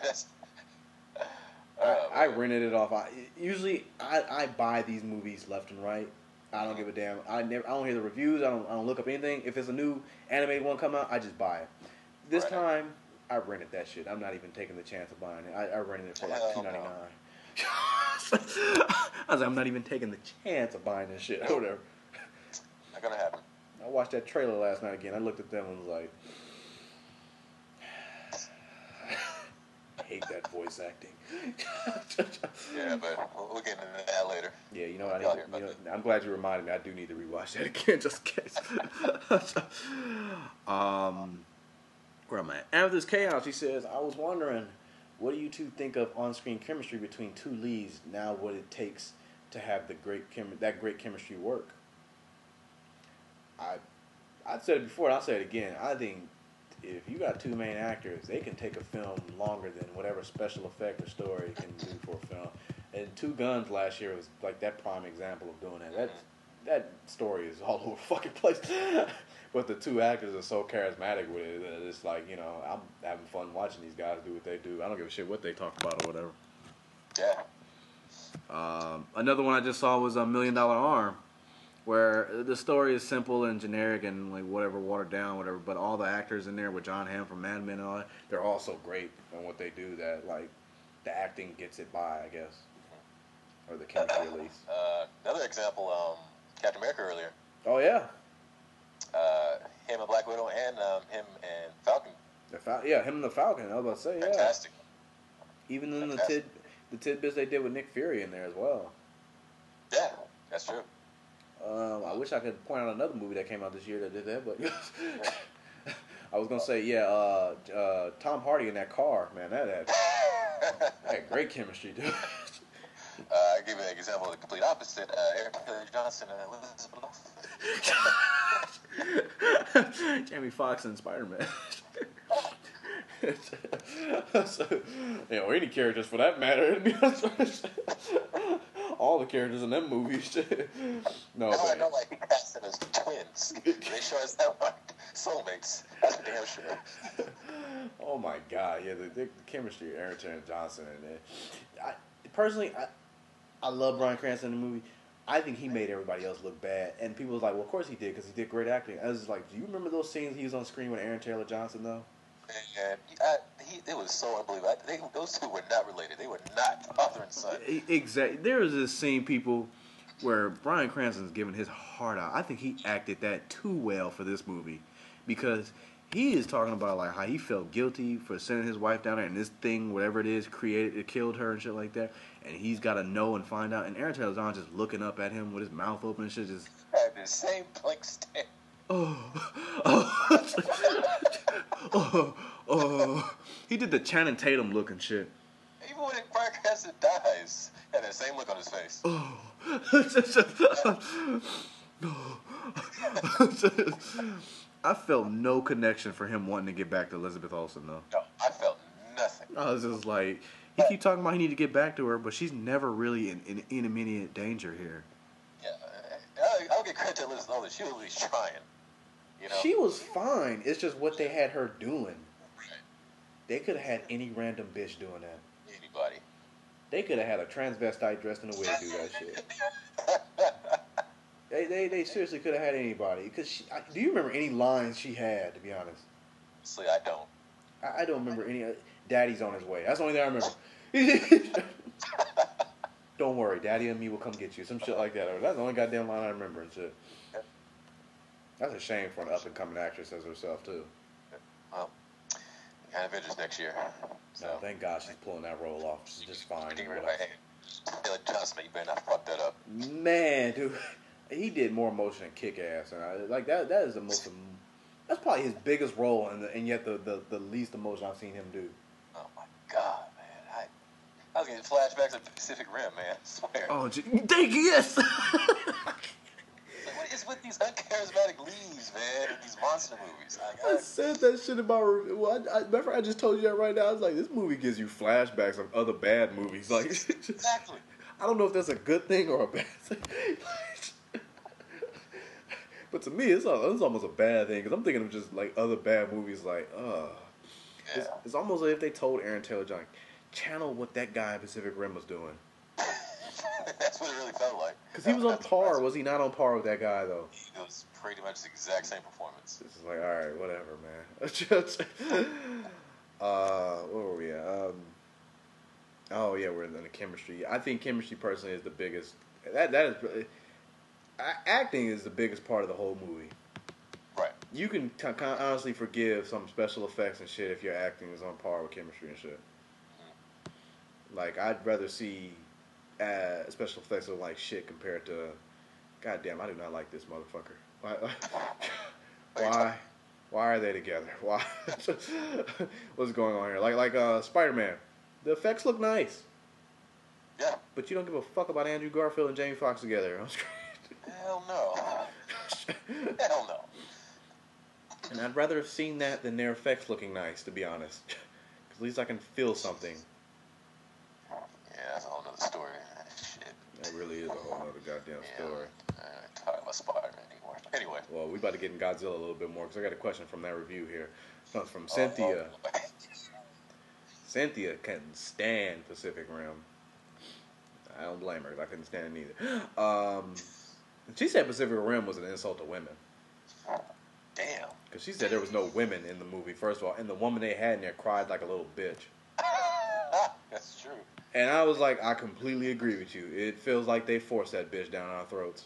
I, I rented it off. I, usually, I, I buy these movies left and right. I don't give a damn. I never. I don't hear the reviews. I don't. I don't look up anything. If there's a new animated one come out, I just buy it. This right. time, I rented that shit. I'm not even taking the chance of buying it. I, I rented it for like two ninety nine. I was like, I'm not even taking the chance of buying this shit. Whatever. Not gonna happen. I watched that trailer last night again. I looked at them and was like, I hate that voice acting. Yeah, but we'll, we'll get into that later. Yeah, you know what? I need to, you know, I'm glad you reminded me. I do need to rewatch that again, just in case. um, where am I? After this chaos, he says, I was wondering, what do you two think of on-screen chemistry between two leads? Now, what it takes to have the great chem- that great chemistry work? I, I said it before, and I'll say it again. I think if you got two main actors, they can take a film longer than whatever special effect or story can do for a film. And Two Guns last year was like that prime example of doing that. That that story is all over the fucking place. But the two actors are so charismatic with it that it's like, you know, I'm having fun watching these guys do what they do. I don't give a shit what they talk about or whatever. Yeah. Um, another one I just saw was a Million Dollar Arm, where the story is simple and generic and like whatever, watered down, whatever. But all the actors in there with John Hamm from Mad Men and all that, they're all so great in what they do that like the acting gets it by, I guess, or the chemistry at least. Uh, another example, um, Captain America earlier. Oh yeah. Uh, him and Black Widow, and um, him and Falcon. The Fal- yeah, him and the Falcon. I was about to say, yeah. Fantastic. Even in the Fantastic. tid the tidbits they did with Nick Fury in there as well. Yeah, that's true. Um, I wish I could point out another movie that came out this year that did that, but I was gonna say, yeah, uh, uh, Tom Hardy in that car, man, that had, that had great chemistry, dude. Uh, I give you an example of the complete opposite. Uh, Eric Taylor Johnson and Elizabeth. Jamie Foxx and Spider-Man. So, you know, or any characters for that matter. All the characters in them movies. No, no, but, I know, like, he cast them as twins. They sure as hell aren't soulmates. That's for damn sure. Oh my God, yeah, the, the chemistry of Aaron Taylor Johnson and it. I personally, I, I love Bryan Cranston in the movie. I think he made everybody else look bad, and people was like, "Well, of course he did, because he did great acting." I was just like, "Do you remember those scenes he was on screen with Aaron Taylor Johnson, though?" And he, I, he, it was so unbelievable. I, they, those two were not related. They were not father and son. Exactly. There was this scene, people, where Bryan Cranston's giving his heart out. I think he acted that too well for this movie, because he is talking about like how he felt guilty for sending his wife down there, and this thing, whatever it is, created it killed her and shit like that. And he's got to know and find out. And Aaron Taylor Johnson just looking up at him with his mouth open and shit, just Had the same blank stare. oh, oh, oh, oh. He did the Channing Tatum look and shit. Even when Bryan Cranston dies, had that same look on his face. Oh. I felt no connection for him wanting to get back to Elizabeth Olsen, though. No, I felt nothing. I was just like, he keep talking about he need to get back to her, but she's never really in, in, in immediate danger here. Yeah, I, I'll get credit to Elizabeth Olsen. She was at least trying. You know? She was fine. It's just what they had her doing. Right. They could have had any random bitch doing that. Anybody. They could have had a transvestite dressed in a wig do that shit. They they, they seriously could have had anybody. Because do you remember any lines she had? To be honest, Honestly, I don't. I, I don't remember any. Uh, Daddy's on his way. That's the only thing I remember. Don't worry, Daddy and me will come get you. Some shit like that. That's the only goddamn line I remember and shit. That's a shame for an up and coming actress as herself too. Well, kind of Avengers next year. So. No, thank God she's pulling that role off. She's just fine. Taylor Johnson, you better not fuck that up. Man, dude, he did more emotion than Kick Ass, and I, like that. That is the most. That's probably his biggest role, and, the, and yet the, the, the least emotion I've seen him do. Oh my God, man! I, I was getting flashbacks of Pacific Rim, man. I swear. Oh, gee, thank you. Yes. What is with these uncharismatic leads, man? In these monster movies. I, I, I said that shit about. Well, I, I remember I just told you that right now. I was like, this movie gives you flashbacks of other bad movies. Like, exactly. I don't know if that's a good thing or a bad thing. But to me, it's, it's almost a bad thing because I'm thinking of just like other bad movies. Like, uh, yeah. it's, it's almost like if they told Aaron Taylor Johnson, channel what that guy in Pacific Rim was doing. That's what it really felt like. Because he was on par. Was he not on par with that guy, though? It was pretty much the exact same performance. This is like, all right, whatever, man. uh, where were we at? Um, oh, yeah, we're in the chemistry. I think chemistry, personally, is the biggest. That That is... Acting is the biggest part of the whole movie. Right. You can t- honestly forgive some special effects and shit if your acting is on par with chemistry and shit. Mm-hmm. Like, I'd rather see... Uh, special effects look like shit compared to, goddamn, I do not like this motherfucker. Why? Why? Why are they together? Why? What's going on here? Like, like uh, Spider-Man, the effects look nice. Yeah. But you don't give a fuck about Andrew Garfield and Jamie Foxx together. Hell no. Hell no. And I'd rather have seen that than their effects looking nice, to be honest. Because at least I can feel something. Yeah, that's a whole nother story. Shit. That really is a whole other goddamn yeah, story. I ain't talking about Spider-Man anymore. Anyway. Well, we about to get in Godzilla a little bit more because I got a question from that review here. From, from Cynthia. Oh, oh. Cynthia couldn't stand Pacific Rim. I don't blame her. I couldn't stand it either. Um, she said Pacific Rim was an insult to women. Damn. Because she said there was no women in the movie, first of all. And the woman they had in there cried like a little bitch. That's true. And I was like, I completely agree with you. It feels like they forced that bitch down our throats.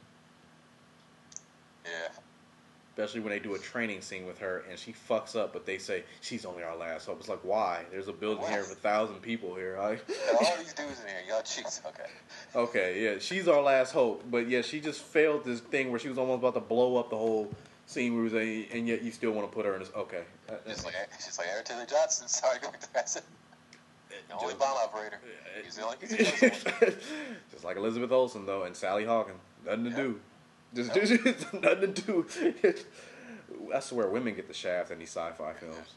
Yeah. Especially when they do a training scene with her and she fucks up, but they say she's only our last hope. It's like, why? There's a building what? here with a thousand people here. Like, all these dudes in here, y'all cheats. Okay. Okay, yeah, she's our last hope, but yeah, she just failed this thing where she was almost about to blow up the whole scene where we was like, and yet you still want to put her in this. Okay. Just like, just like Aaron Taylor Johnson. Sorry, go back to that. The only bomb operator. He's the only. Just like Elizabeth Olsen though, and Sally Hawkins. Nothing to yep. do. Just, nope. just nothing to do. I swear, women get the shaft in these sci-fi films.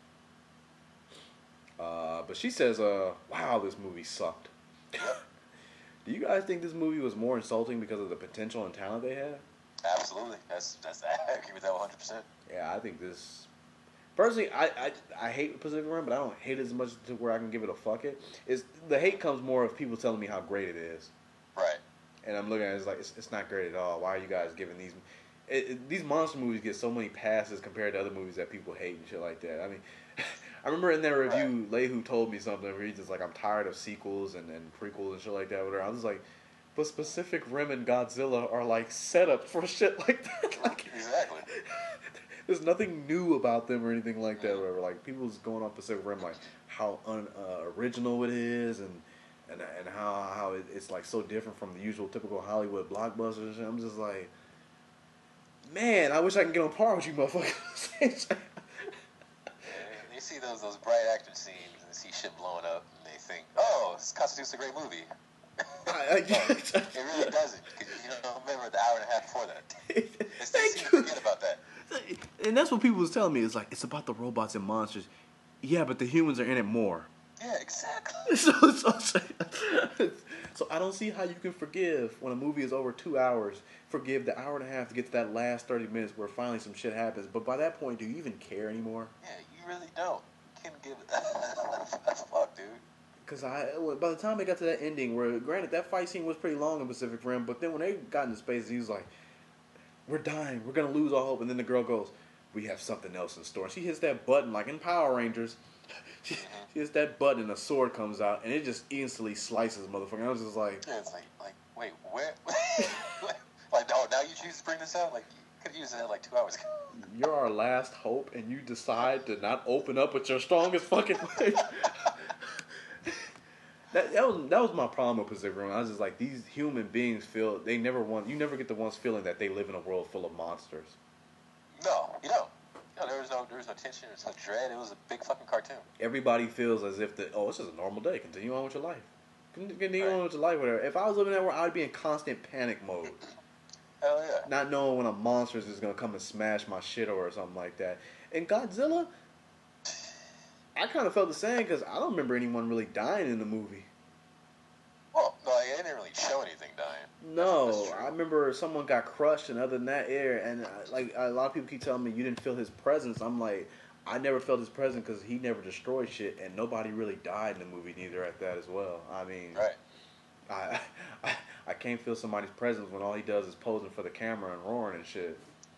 Uh, but she says, uh, "Wow, this movie sucked." Do you guys think this movie was more insulting because of the potential and talent they had? Absolutely. That's that's I agree with that one hundred percent. Yeah, I think this. Personally, I, I I hate Pacific Rim, but I don't hate it as much to where I can give it a fuck it. It's, the hate comes more of people telling me how great it is. Right. And I'm looking at it, it's like, it's, it's not great at all. Why are you guys giving these... It, it, these monster movies get so many passes compared to other movies that people hate and shit like that. I mean, I remember in that review, right. Lehu told me something where he's just like, I'm tired of sequels and, and prequels and shit like that. Whatever. I was like, but Pacific Rim and Godzilla are like set up for shit like that. Like, exactly. There's nothing new about them or anything like that. Whatever. Like, people's going off Pacific Rim like how un, uh, original it is and and and how how it, it's like so different from the usual typical Hollywood blockbusters. And I'm just like, man, I wish I could get on par with you, motherfuckers. Yeah, you see those those bright action scenes and see shit blowing up, and they think, oh, this constitutes a great movie. I, I, no, it really doesn't. Cause you don't remember the hour and a half before that. It's Thank easy you. to forget about that. And that's what people was telling me. It's like, it's about the robots and monsters. Yeah, but the humans are in it more. Yeah, exactly. So, so, so, so I don't see how you can forgive when a movie is over two hours. Forgive the hour and a half to get to that last thirty minutes where finally some shit happens. But by that point, do you even care anymore? Yeah, you really don't. You can't give it a fuck, dude. Cause I, by the time they got to that ending, where granted that fight scene was pretty long in Pacific Rim, but then when they got into space, he was like, "We're dying, we're gonna lose all hope," and then the girl goes, "We have something else in store." And she hits that button like in Power Rangers. She, she hits that button and a sword comes out, and it just instantly slices motherfucker. I was just like, yeah, it's like, like, wait, where? Like, oh, now you choose to bring this out? Like, you could have used it like two hours ago. "You're our last hope, and you decide to not open up with your strongest fucking way." That, that was that was my problem with Pacific Rim. I was just like, these human beings feel they never want. You never get the ones feeling that they live in a world full of monsters. No, you don't. No, there was no, there was no tension. There was no dread. It was a big fucking cartoon. Everybody feels as if the oh, it's just a normal day. Continue on with your life. Continue Right. on with your life. Whatever. If I was living that world, I'd be in constant panic mode, Hell yeah. not knowing when a monster is just gonna come and smash my shit or something like that. And Godzilla, I kind of felt the same because I don't remember anyone really dying in the movie. Well, no, like, they didn't really show anything dying. No, That's true. I remember someone got crushed, and other than that, air. And uh, like a lot of people keep telling me you didn't feel his presence. I'm like, I never felt his presence because he never destroyed shit, and nobody really died in the movie neither at that as well. I mean, Right. I, I I can't feel somebody's presence when all he does is posing for the camera and roaring and shit.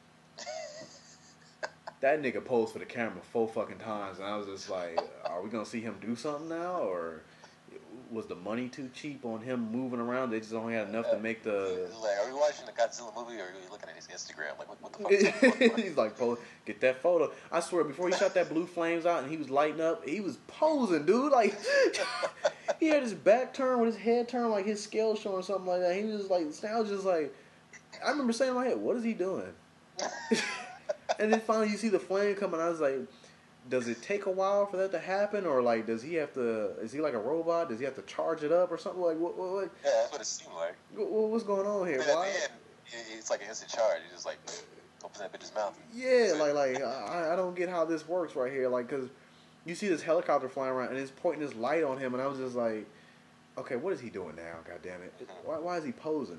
That nigga posed for the camera four fucking times, and I was just like, are we gonna see him do something now, or was the money too cheap on him moving around? They just only had enough to make the. It's like, are we watching the Godzilla movie or are we looking at his Instagram? Like, what, what the fuck? He's like, "Po- get that photo." I swear, before he shot that blue flames out and he was lighting up, he was posing, dude. Like, he had his back turned with his head turned, like his scales showing something like that. He was just like, I was just like, I remember saying in my head, "What is he doing?" And then finally, you see the flame coming. I was like, does it take a while for that to happen, or like, does he have to? Is he like a robot? Does he have to charge it up or something? Like, what? What? what, Yeah, that's what it seemed like. what what's going on here? But at Why? the end, it- it's like an instant charge. You just like, opens that bitch's mouth. Yeah, like like I, I don't get how this works right here. Like, cause you see this helicopter flying around and it's pointing this light on him, and I was just like, okay, what is he doing now? God damn it! Why why is he posing?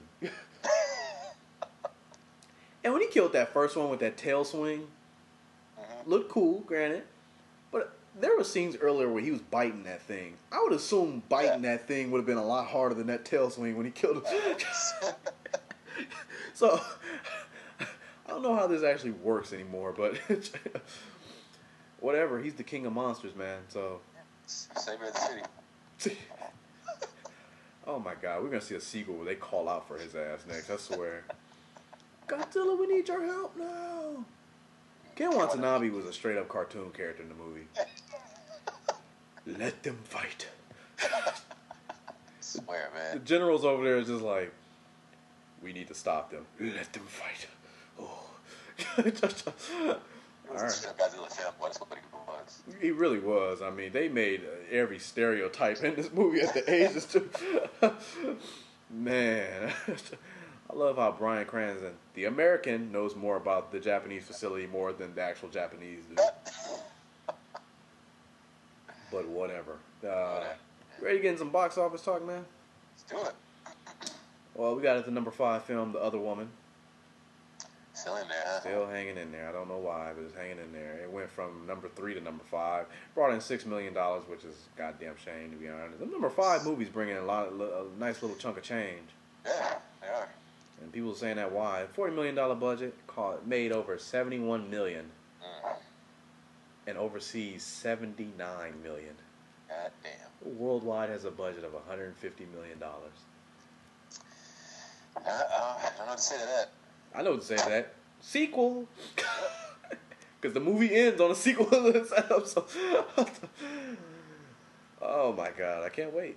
And when he killed that first one with that tail swing, Mhm. looked cool, granted, but there were scenes earlier where he was biting that thing. I would assume biting Yeah. that thing would have been a lot harder than that tail swing when he killed him. So I don't know how this actually works anymore, but whatever. He's the king of monsters, man. So, Savior of the city. oh my God, we're gonna see a sequel where they call out for his ass next. I swear. Godzilla, we need your help now. Ken Watanabe was a straight up cartoon character in the movie. Let them fight. Swear, The man. generals over there is just like, we need to stop them. Let them fight. Oh. All right. Godzilla fanboy. That's what he was. He really was. I mean, they made uh, every stereotype in this movie at the ages too. Man, I love how Bryan Cranston, the American, knows more about the Japanese facility more than the actual Japanese do. But whatever. Uh, ready to get in some box office talk, man? Let's do it. Well, we got it the number five film, The Other Woman. Still in there, huh? Still hanging in there. I don't know why, but it's hanging in there. It went from number three to number five. Brought in six million dollars, which is a goddamn shame, to be honest. The number five movies bringing in a lot, of, a nice little chunk of change. Yeah, they are. And people are saying that why? Forty million dollar budget, caught, made over seventy one million, Mm. and overseas seventy nine million. God damn. Worldwide has a budget of one hundred and fifty million dollars. Uh, uh, I don't know what to say to that. I know what to say to that. Sequel. Because the movie ends on a sequel to the setup. So, oh my God, I can't wait.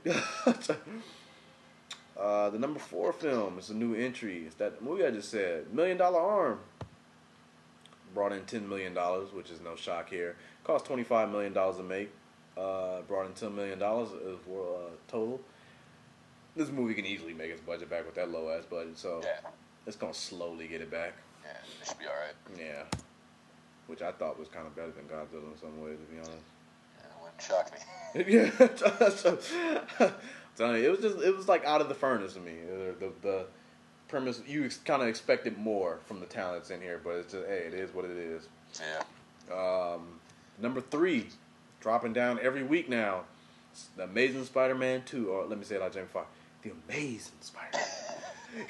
uh, the number four film is a new entry. It's that movie I just said, Million Dollar Arm. Brought in ten million dollars, which is no shock here. Cost twenty-five million dollars to make. Uh, brought in ten million dollars uh, total. This movie can easily make its budget back with that low ass budget, so Yeah. it's gonna slowly get it back. Yeah, it should be alright. Yeah, which I thought was kind of better than Godzilla in some ways, to be honest. Yeah, it wouldn't shock me. Yeah, so, telling you, it was just it was like out of the furnace to me. Uh, The the premise you ex- kind of expected more from the talents in here, but it's just hey, it is what it is. Yeah. Um, number three, dropping down every week now. The Amazing Spider-Man two, or let me say it like Jamie Foxx, The Amazing Spider-Man.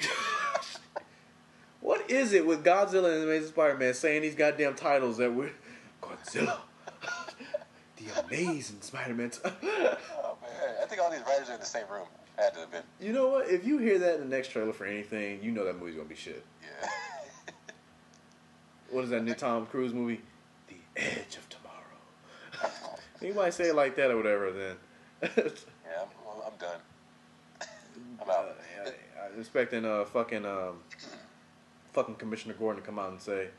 What is it with Godzilla and the Amazing Spider-Man saying these goddamn titles that we're Godzilla, The Amazing Spider-Man? Oh man, I think all these writers are in the same room. Had to have been. You know what? If you hear that in the next trailer for anything, you know that movie's gonna be shit. Yeah. What is that new Tom Cruise movie? The Edge of Tomorrow. Anybody say it like that or whatever, then. Yeah, I'm, well, I'm done. I'm out. Uh, yeah, I'm expecting uh fucking um fucking Commissioner Gordon to come out and say,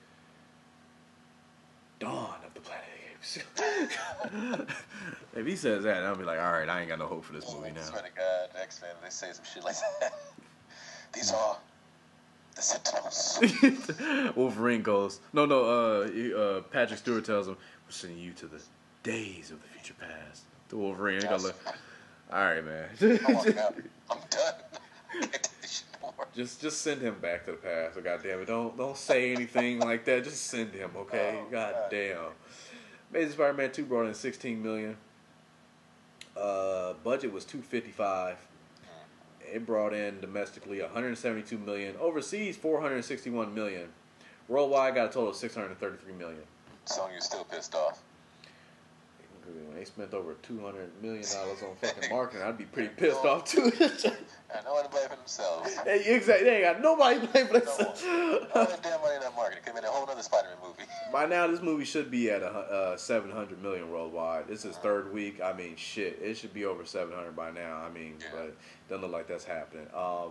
"Dawn of the Planet of the Apes." If he says that, I'll be like, all right, I ain't got no hope for this movie I now. swear to God, X-Men, they say some shit like that. These are the Sentinels. Wolverine goes, no, no. Uh, he, uh, Patrick Stewart tells him, "We're sending you to the days of the future past." The Wolverine, he gonna look. All right, man. I'm walking out. I'm done. I can't take this shit no more. Just, just send him back to the past. So goddamn it, don't, don't say anything like that. Just send him, okay? Oh, God God. damn. Amazing Spider-Man two brought in sixteen million. Uh, budget was two fifty-five. It brought in domestically one hundred seventy-two million. Overseas, four hundred sixty-one million. Worldwide, got a total of six hundred thirty-three million. Sony's still pissed off. When they spent over two hundred million dollars on fucking marketing, I'd be pretty pissed off too. I know how to blame for themselves. Hey, exactly. They ain't got nobody to blame for themselves. All that damn money in that marketing could have been a whole other Spider-Man movie. By now, this movie should be at a, uh, seven hundred million worldwide. This is third week. I mean, shit, it should be over seven hundred by now. I mean, Yeah. but it doesn't look like that's happening. Um,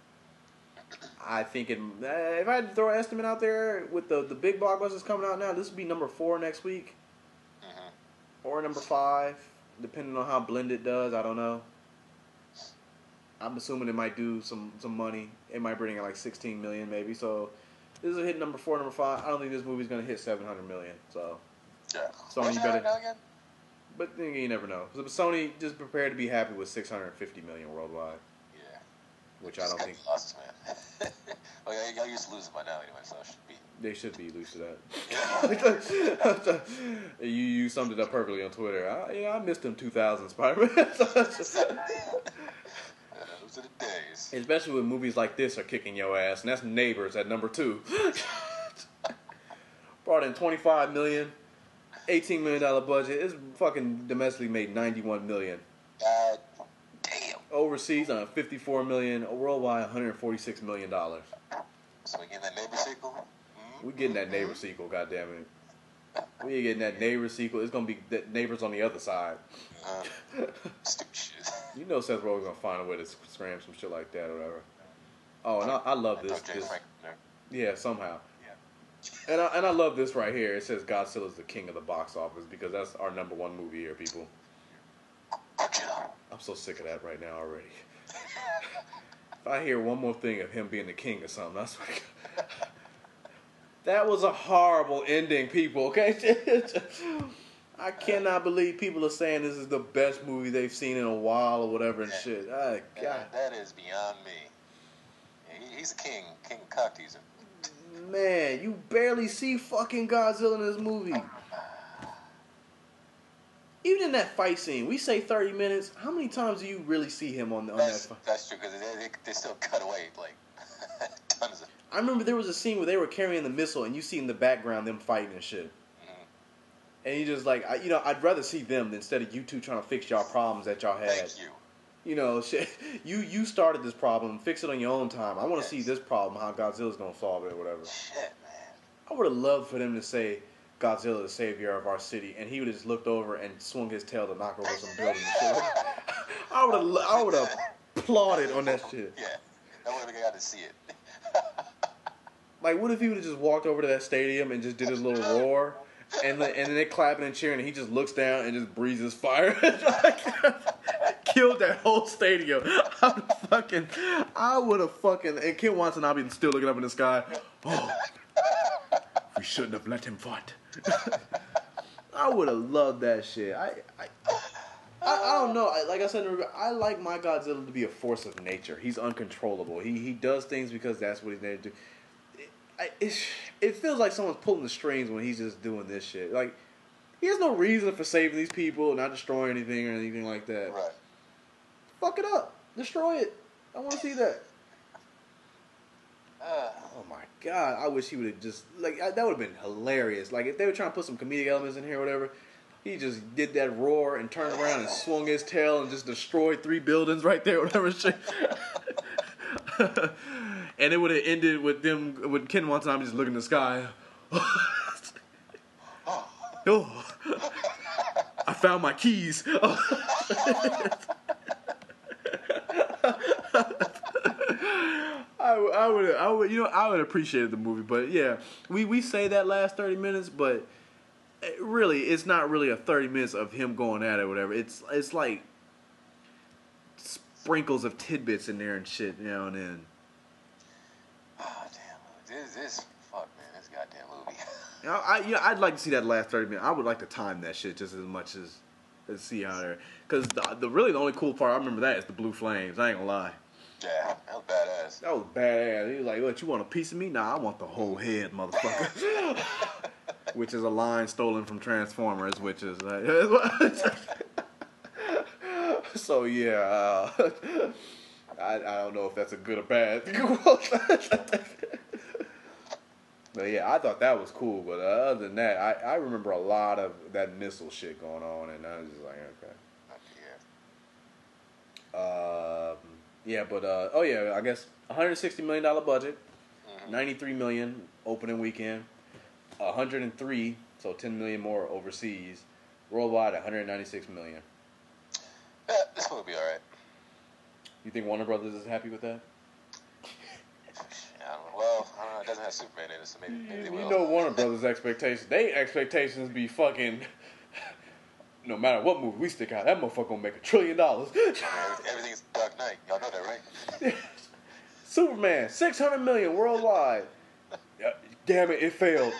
I think it, uh, if I had to throw an estimate out there with the the big blockbusters coming out now, this would be number four next week, Mm-hmm. or number five, depending on how Blended does. I don't know. I'm assuming it might do some, some money. It might bring in like sixteen million maybe. So this is a hit number four, number five. I don't think this movie's gonna hit seven hundred million. So. Yeah. Sony, What's you that better- right now again? But then you never know. So Sony just prepared to be happy with six hundred fifty million worldwide, Yeah. which I Just don't cut think the losses, man. Well, y'all- y'all used to lose it by now anyway, so it should be. they should be loose to that. You you summed it up perfectly on Twitter. I, yeah, I missed them two thousand Spider-Man. Yeah, those are the days. Especially when movies like this are kicking your ass, and that's Neighbors at number two. Brought in twenty-five million, eighteen million dollar budget. It's fucking domestically made ninety-one million. God damn. Overseas on fifty-four million. Worldwide, one hundred forty-six million dollars. So we getting that neighbor sequel? Mm-hmm. We getting that Neighbor sequel, goddammit. We getting that Neighbor sequel. It's gonna be that Neighbors on the other side. Uh, stupid shit. You know Seth Rogen's gonna find a way to scram some shit like that or whatever. Oh, and I, I love I this. thought James this Franco there. yeah, somehow. Yeah. And I, and I love this right here. It says Godzilla's the king of the box office because that's our number one movie here, people. Godzilla. I'm so sick of that right now already. If I hear one more thing of him being the king or something, that's like... That was a horrible ending, people, okay? I cannot believe people are saying this is the best movie they've seen in a while or whatever and shit. Ah, God. That, that is beyond me. Yeah, he, he's a king, king of cock teaser. Man, you barely see fucking Godzilla in this movie. Even in that fight scene, we say thirty minutes. How many times do you really see him on, on that That's, fight? that's true, because they, they, they still cut away, like, tons of... I remember there was a scene where they were carrying the missile and you see in the background them fighting and shit. Mhm. And you just like, I, you know, I'd rather see them instead of you two trying to fix y'all problems that y'all had. Thank you. You know, shit, you you started this problem. Fix it on your own time. I want to Yes. see this problem, how Godzilla's gonna solve it or whatever. Shit, man. I would have loved for them to say Godzilla, the savior of our city, and he would have just looked over and swung his tail to knock over some buildings and shit. I would have, I would have applauded on that shit. Yeah, that would have got to see it. Like, what if he would have just walked over to that stadium and just did his little roar, and then, and then they clapping and cheering, and he just looks down and just breathes fire, killed that whole stadium. I would have fucking, I would have fucking, and Ken Watanabe still looking up in the sky. Oh, we shouldn't have let him fight. I would have loved that shit. I, I, I, I don't know. I, like I said, I like my Godzilla to be a force of nature. He's uncontrollable. He he does things because that's what he's made to do. It, I, it, it feels like someone's pulling the strings when he's just doing this shit. Like, He has no reason for saving these people, not destroying anything or anything like that. Right. Fuck it up. Destroy it. I want to see that. Uh, Oh my god! I wish he would have just like I, that would have been hilarious. Like if they were trying to put some comedic elements in here, or whatever. He just did that roar and turned around and swung his tail and just destroyed three buildings right there, whatever shit. And it would have ended with them with Ken Watanabe just looking in the sky. Oh, I found my keys. I, I would, I would, you know, I would appreciate the movie, but yeah, we, we say that last thirty minutes, but it really, it's not really a thirty minutes of him going at it, or whatever. It's it's like sprinkles of tidbits in there and shit now and then. Oh damn! This, this fuck man, this goddamn movie. You know, I, yeah, I'd like to see that last thirty minutes. I would like to time that shit just as much as, as see how there, because the, the really the only cool part I remember that is the blue flames. I ain't gonna lie. Yeah, that was badass. That was badass. He was like, "What, you want a piece of me? Nah, I want the whole head, motherfucker." Which is a line stolen from Transformers, which is like... So, yeah, uh, I, I don't know if that's a good or bad. But, yeah, I thought that was cool. But uh, other than that, I, I remember a lot of that missile shit going on, and I was just like, okay. Um, yeah, but, uh, oh, yeah, I guess one hundred sixty million dollars budget, mm-hmm. ninety-three million dollars opening weekend. one hundred three, so ten million more overseas. Worldwide, one hundred ninety-six million. Yeah, this one will be all right. You think Warner Brothers is happy with that? I don't know. Well, I don't know. It doesn't have Superman in it, so maybe, maybe they will. You know Warner Brothers' expectations. They expectations be fucking... No matter what movie we stick out, that motherfucker gonna make a trillion dollars. Everything's Dark Knight. Y'all know that, right? Superman, six hundred million worldwide. Damn it, it failed.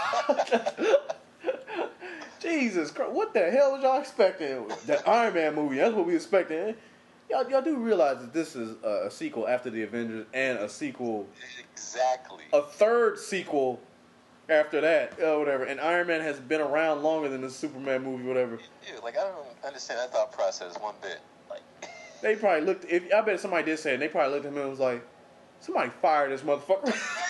Jesus Christ, what the hell was y'all expecting? That Iron Man movie, that's what we expecting. Y'all, y'all do realize that this is a, a sequel after the Avengers and a sequel. Exactly. A third sequel after that, or whatever. And Iron Man has been around longer than the Superman movie, whatever. Yeah, like, I don't understand that thought process one bit. Like, they probably looked, if I bet somebody did say it, and they probably looked at him and was like, somebody fire this motherfucker.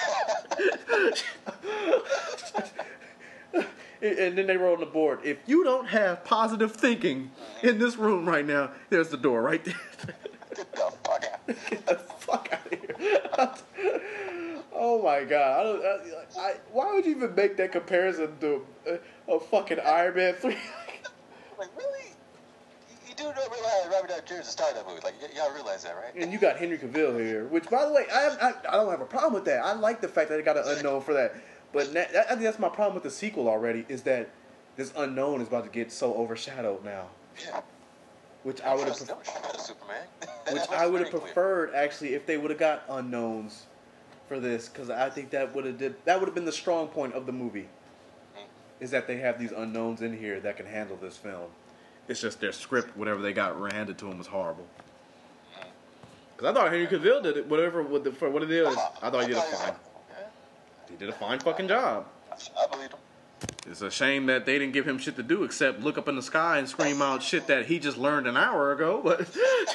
And then they wrote on the board, if you don't have positive thinking in this room right now, there's the door right there. Get the fuck out. Get the fuck out of here. Oh my god. I don't, I, I, why would you even make that comparison to a, a fucking Iron Man three? Like, really? You do not realize Robert Downey Junior is the star of that movie. Like, y- y'all realize that, right? And you got Henry Cavill here, which, by the way, I, I I don't have a problem with that. I like the fact that they got an unknown for that. But that, I think that's my problem with the sequel already, is that this unknown is about to get so overshadowed now. Yeah. Which I would have Superman. which I would have preferred, actually, if they would have got unknowns for this, because I think that would have did that would have been the strong point of the movie. Mm-hmm. Is that they have these unknowns in here that can handle this film. It's just their script, whatever they got handed to them, was horrible. Because I thought Henry Cavill did it, whatever, what the, for what it is. I thought he did a fine. He did a fine fucking job. I believe him. It's a shame that they didn't give him shit to do except look up in the sky and scream out shit that he just learned an hour ago. But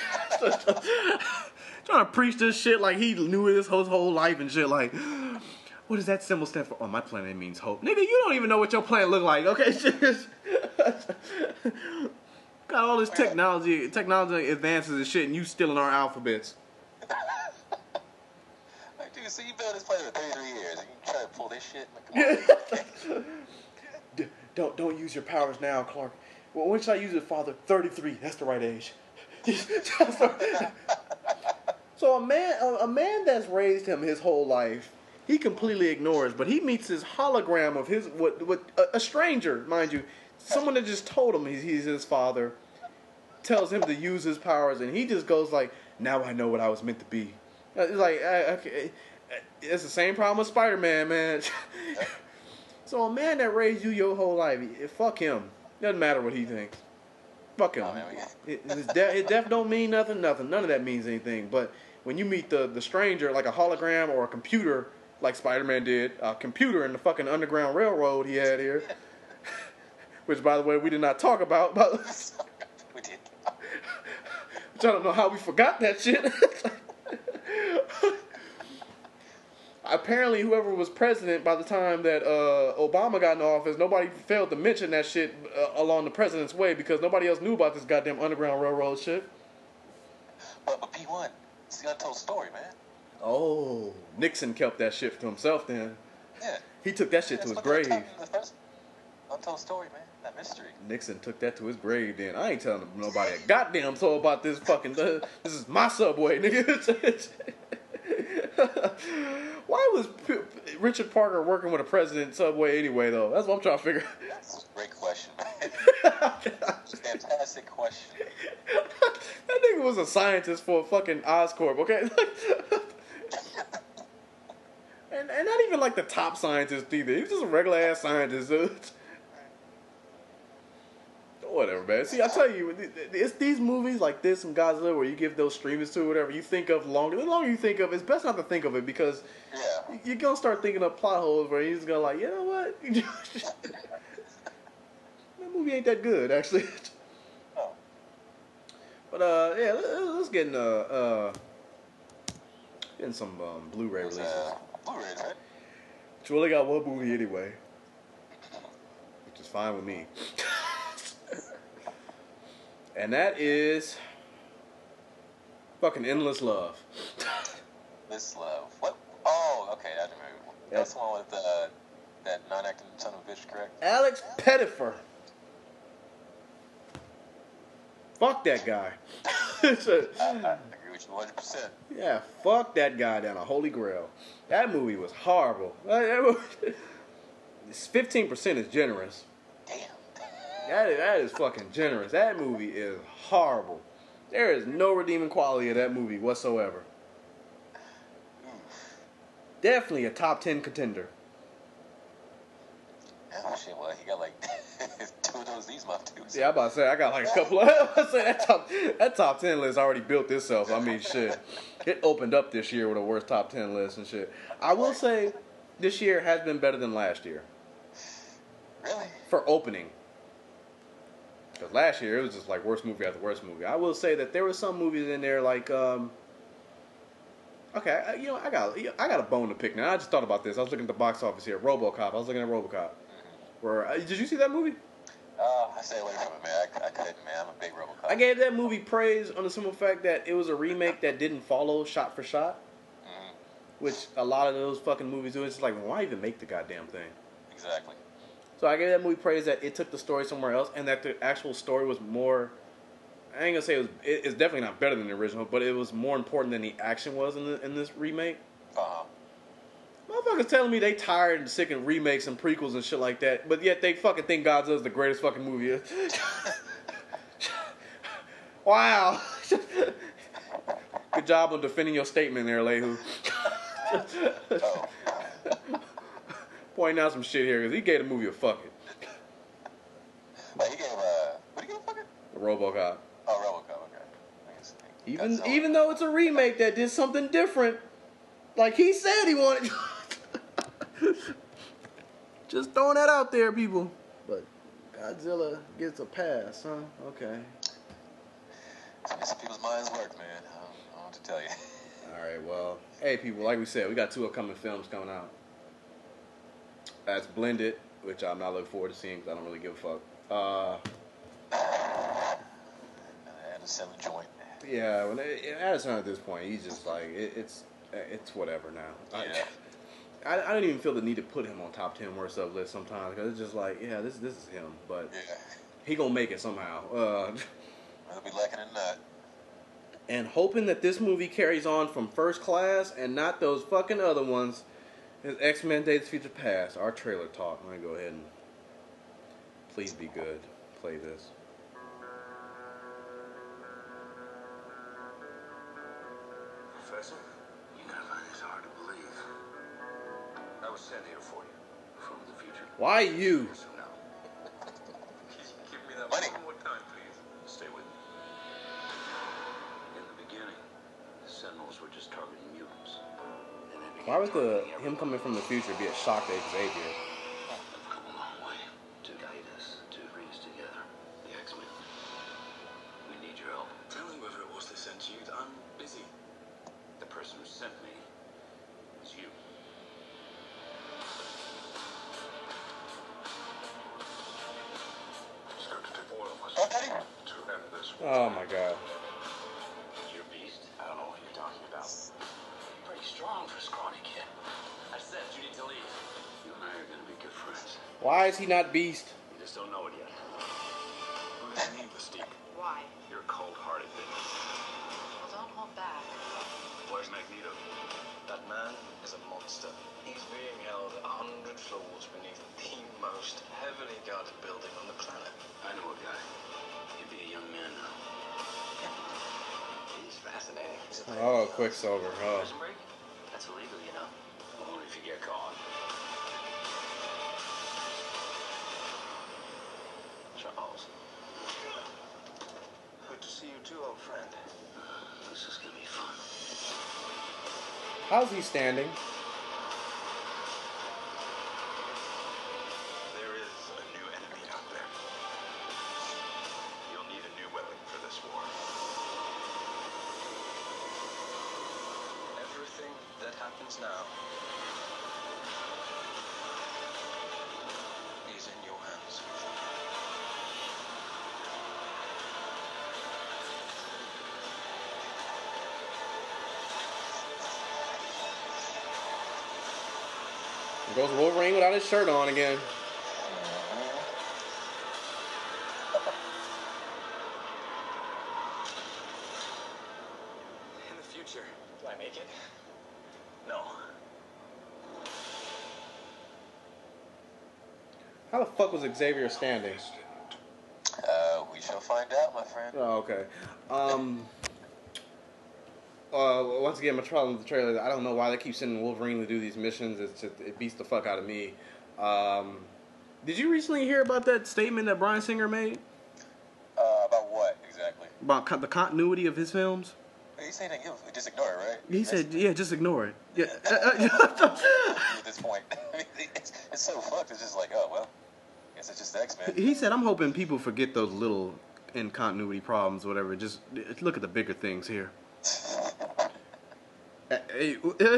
trying to preach this shit like he knew his whole, whole life and shit. Like, what does that symbol stand for? Oh, my planet means hope. Nigga, you don't even know what your planet look like. Okay, got all this technology, technology advances and shit, and you stealing our alphabets. Like, dude, so you built this planet for thirty-three years, and you try to pull this shit? Like, come on. D- don't don't use your powers now, Clark. Well, when should I use it, Father? thirty-three. That's the right age. So a man, a, a man that's raised him his whole life, he completely ignores. But he meets his hologram of his what what a, a stranger, mind you, someone that just told him he's, he's his father, tells him to use his powers, and he just goes like, "Now I know what I was meant to be." It's like, I, okay, it's the same problem with Spider-Man, man. So a man that raised you your whole life, fuck him. Doesn't matter what he thinks. Fuck him. His death, his death don't mean nothing, nothing. None of that means anything. But when you meet the, the stranger, like a hologram or a computer, like Spider-Man did, a computer in the fucking Underground Railroad he had here, which, by the way, we did not talk about. But We did. which I don't know how we forgot that shit. Apparently, whoever was president by the time that uh, Obama got in office, nobody failed to mention that shit uh, along the president's way because nobody else knew about this goddamn Underground Railroad shit. But, but P one, it's the untold story, man. Oh, Nixon kept that shit to himself then. Yeah. He took that shit Yeah, to his it's what grave. the first untold story, man. That mystery. Nixon took that to his grave then. I ain't telling nobody a goddamn soul about this fucking... Uh, this is my subway, nigga. Why was P- Richard Parker working with a president subway anyway, though? That's what I'm trying to figure out. That's a great question, man. Fantastic question. That nigga was a scientist for fucking Oscorp, okay? and, and not even like the top scientist either. He was just a regular ass scientist, dude. Whatever, man. See, I tell you, it's these movies like this and Godzilla where you give those streamers to whatever you think of longer. The longer you think of it, it's best not to think of it because Yeah. you're going to start thinking of plot holes where you're just going to like, you know what? That movie ain't that good, actually. Oh. But, uh, yeah, let's get in, uh, uh, getting some um, Blu-ray It's, releases. uh, Blu-rays, right? Which only got one movie anyway. Which is fine with me. And that is fucking Endless Love. This love. What? Oh, okay. I remember. That's the one with uh, that non-acting son of a bitch, correct? Alex Pettyfer. Fuck that guy. So, I, I agree with you one hundred percent. yeah, fuck that guy down a holy grail. That movie was horrible. That movie- fifteen percent is generous. Damn. That is, that is fucking generous. That movie is horrible. There is no redeeming quality of that movie whatsoever. Definitely a top ten contender. Oh shit! Well, he got like two of those these months too. So. Yeah, I'm about to say I got like a couple. Of, I'm about to say that top that top ten list already built itself. I mean, shit, it opened up this year with a worst top ten list and shit. I will say, this year has been better than last year Really? for opening. Because last year it was just like worst movie after worst movie. I will say that there were some movies in there like, um, okay, I- you know, I got I got a bone to pick now. I just thought about this. I was looking at the box office here. RoboCop. I was looking at RoboCop. Where uh, did you see that movie? Oh, I stay away from it, man. I, I couldn't, man. I'm a big RoboCop. I gave that movie praise on the simple fact that it was a remake that didn't follow shot for shot, Mm-hmm. which a lot of those fucking movies do. It's just like, why even make the goddamn thing? Exactly. So I gave that movie praise that it took the story somewhere else, and that the actual story was more. I ain't gonna say it was. It, it's definitely not better than the original, but it was more important than the action was in the, in this remake. Uh huh. Motherfuckers telling me they tired and sick of remakes and prequels and shit like that, but yet they fucking think Godzilla's the greatest fucking movie. Wow. Good job on defending your statement there, Lehu. Oh. Pointing out some shit here, because he gave the movie a fuck it. Wait, he gave uh, what he give a fucking? RoboCop. Oh, RoboCop. Okay. I guess. Even Godzilla. even though it's a remake that did something different, like he said he wanted. Just throwing that out there, people. But Godzilla gets a pass, huh? Okay. Some people's minds work, man. I don't, I don't know what to tell you. All right, well, hey, people, like we said, we got two upcoming films coming out. That's Blended, which I'm not looking forward to seeing because I don't really give a fuck. Uh, Addison joint. yeah, when it, Addison at this point, he's just like, it, it's it's whatever now. Yeah. I, I, I don't even feel the need to put him on top ten worst of list sometimes because it's just like, yeah, this this is him, but Yeah. he gonna make it somehow. Uh, He'll be lacking in that. and hoping that this movie carries on from First Class and not those fucking other ones. Is X-Men Days of Future Past, our trailer talk. I'm going to go ahead and please be good. Play this. Professor, you're gonna find this hard to believe. I was sent here for you from the future. Why you? So now, give me that Money. one more time, please. Stay with me. In the beginning, the Sentinels were just targeting mutants. Then they began Why would the targeting him coming from the future be a shock to Xavier? I've come a long way to guide us, to bring Oh my god. You're a beast. I don't know what you're talking about. You're pretty strong for a scrawny kid. I said you need to leave. You and I are gonna be good friends. Why is he not Beast? You just don't know it yet. What does it mean, Mystique? Why? You're a cold-hearted bitch. Well, don't hold back. Where's Magneto? That man is a monster. He's being held a hundred floors beneath the most heavily guarded building on the planet. I know a guy. He'd be a young man now. He's fascinating. He's a Oh, Quicksilver. Oh. Prison break? That's illegal, you know. Only if you get caught. Charles. Good to see you too, old friend. This is gonna be fun. How's he standing? There is a new enemy out there. You'll need a new weapon for this war. Everything that happens now is in your hands. There goes Wolverine without his shirt on again. In the future, do I make it? No. How the fuck was Xavier standing? Uh, we shall find out, my friend. Oh, okay. Um. Uh, once again, my trial in the trailer. I don't know why they keep sending Wolverine to do these missions. It's just, it beats the fuck out of me. Um, did you recently hear about that statement that Bryan Singer made Uh, about what exactly? about co- the continuity of his films? He said give, just ignore it, right? He said, "Yeah, just ignore it." Yeah. At this point, it's, it's so fucked. It's just like, oh well, guess it's just X Men. He said, "I'm hoping people forget those little in continuity problems, whatever. Just look at the bigger things here." Hey,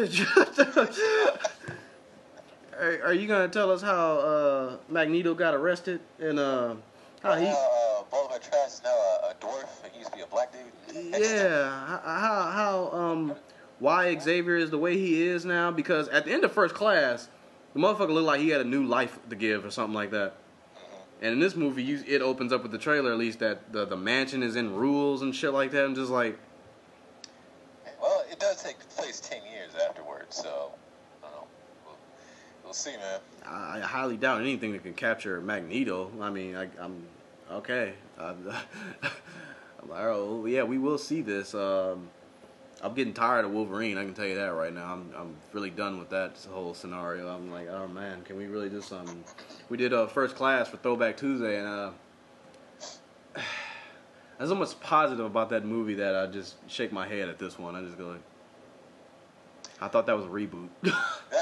are you gonna tell us how uh, Magneto got arrested and uh, how he? Uh, Bolivar Trask is now a, a dwarf. He used to be a black dude. Yeah, how how um why Xavier is the way he is now? Because at the end of First Class, the motherfucker looked like he had a new life to give or something like that. Mm-hmm. And in this movie, you, it opens up with the trailer at least that the the mansion is in rules and shit like that. I'm just like. Well, it does take place ten years afterwards, so I don't know. We'll, we'll see, man. I, I highly doubt anything that can capture Magneto. I mean, I, I'm okay. I'm, I'm like, oh yeah, we will see this. Um, I'm getting tired of Wolverine. I can tell you that right now. I'm I'm really done with that whole scenario. I'm like, oh man, can we really just um? We did a uh, First Class for Throwback Tuesday, and uh. There's so much positive about that movie that I just shake my head at this one. I just go like, I thought that was a reboot. Yeah,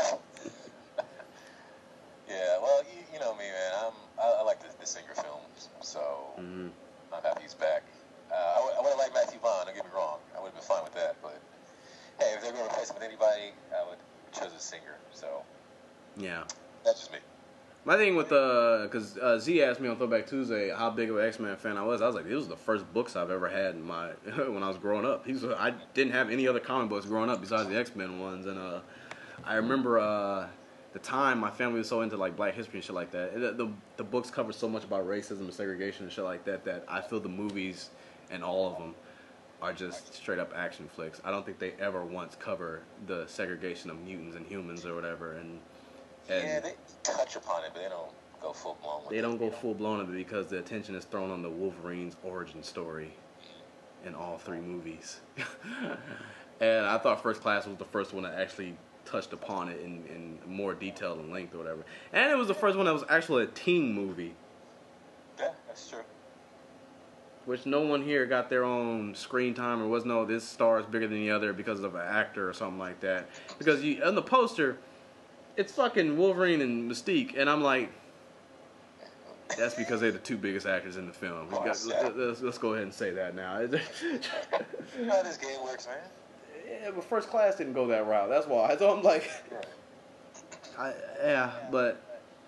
well, you, you know me, man. I'm, I, I like the, the Singer films, so mm-hmm. I'm happy he's back. Uh, I would, I would have liked Matthew Vaughn, don't get me wrong. I would have been fine with that, but hey, if they're going to replace him with anybody, I would have chosen Singer, so Yeah. that's just me. My thing with uh, because uh, Z asked me on Throwback Tuesday how big of an X-Men fan I was. I was like, these was the first books I've ever had in my when I was growing up. He was, I didn't have any other comic books growing up besides the X-Men ones, and uh, I remember uh, the time my family was so into like Black history and shit like that. The, the the books cover so much about racism and segregation and shit like that that I feel the movies and all of them are just straight up action flicks. I don't think they ever once cover the segregation of mutants and humans or whatever, and. And yeah, they touch upon it, but they don't go full blown with they it. don't go full blown with it because the attention is thrown on the Wolverine's origin story in all three movies. And I thought First Class was the first one that actually touched upon it in, in more detail and length or whatever. And it was the first one that was actually a teen movie. Yeah, that's true. Which no one here got their own screen time or was no, this star is bigger than the other because of an actor or something like that. Because you, on the poster, it's fucking Wolverine and Mystique, and I'm like, that's because they're the two biggest actors in the film. We got, let's, let's, let's go ahead and say that now. You know how this game works, man. Yeah, but First Class didn't go that route. That's why. So I'm like, I, yeah, but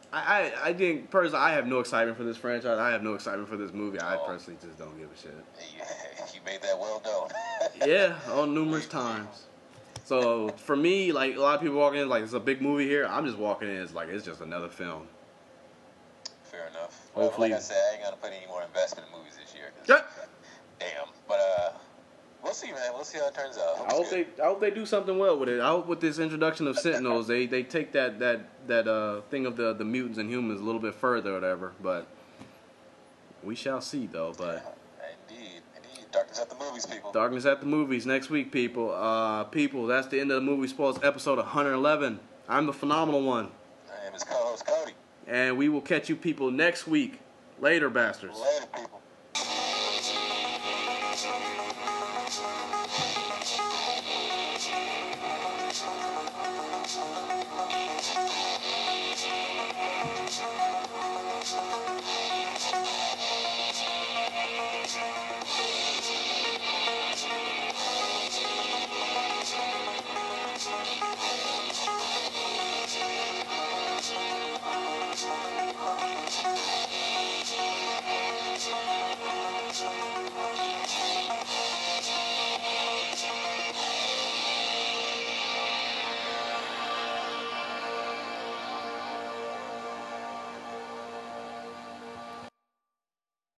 I, I, I think personally, I have no excitement for this franchise. I have no excitement for this movie. I Oh. personally just don't give a shit. You, you made that well known. Yeah, on numerous times. So for me, like a lot of people walking in, like it's a big movie here. I'm just walking in as like it's just another film. Fair enough. Well, Hopefully- like I said, I ain't gonna put any more investment in movies this year. 'Cause, Yeah. Damn. But uh, we'll see, man. We'll see how it turns out. I hope they, I hope they do something well with it. I hope with this introduction of Sentinels, they, they take that that that uh thing of the the mutants and humans a little bit further, or whatever. But we shall see, though. But Indeed, indeed. Darkness at the movies, people. Darkness at the Movies next week, people. Uh, people, that's the end of the Movie Spoils episode one eleven. I'm the phenomenal one, My name is co-host Cody. and we will catch you people next week. Later, bastards. Later, people.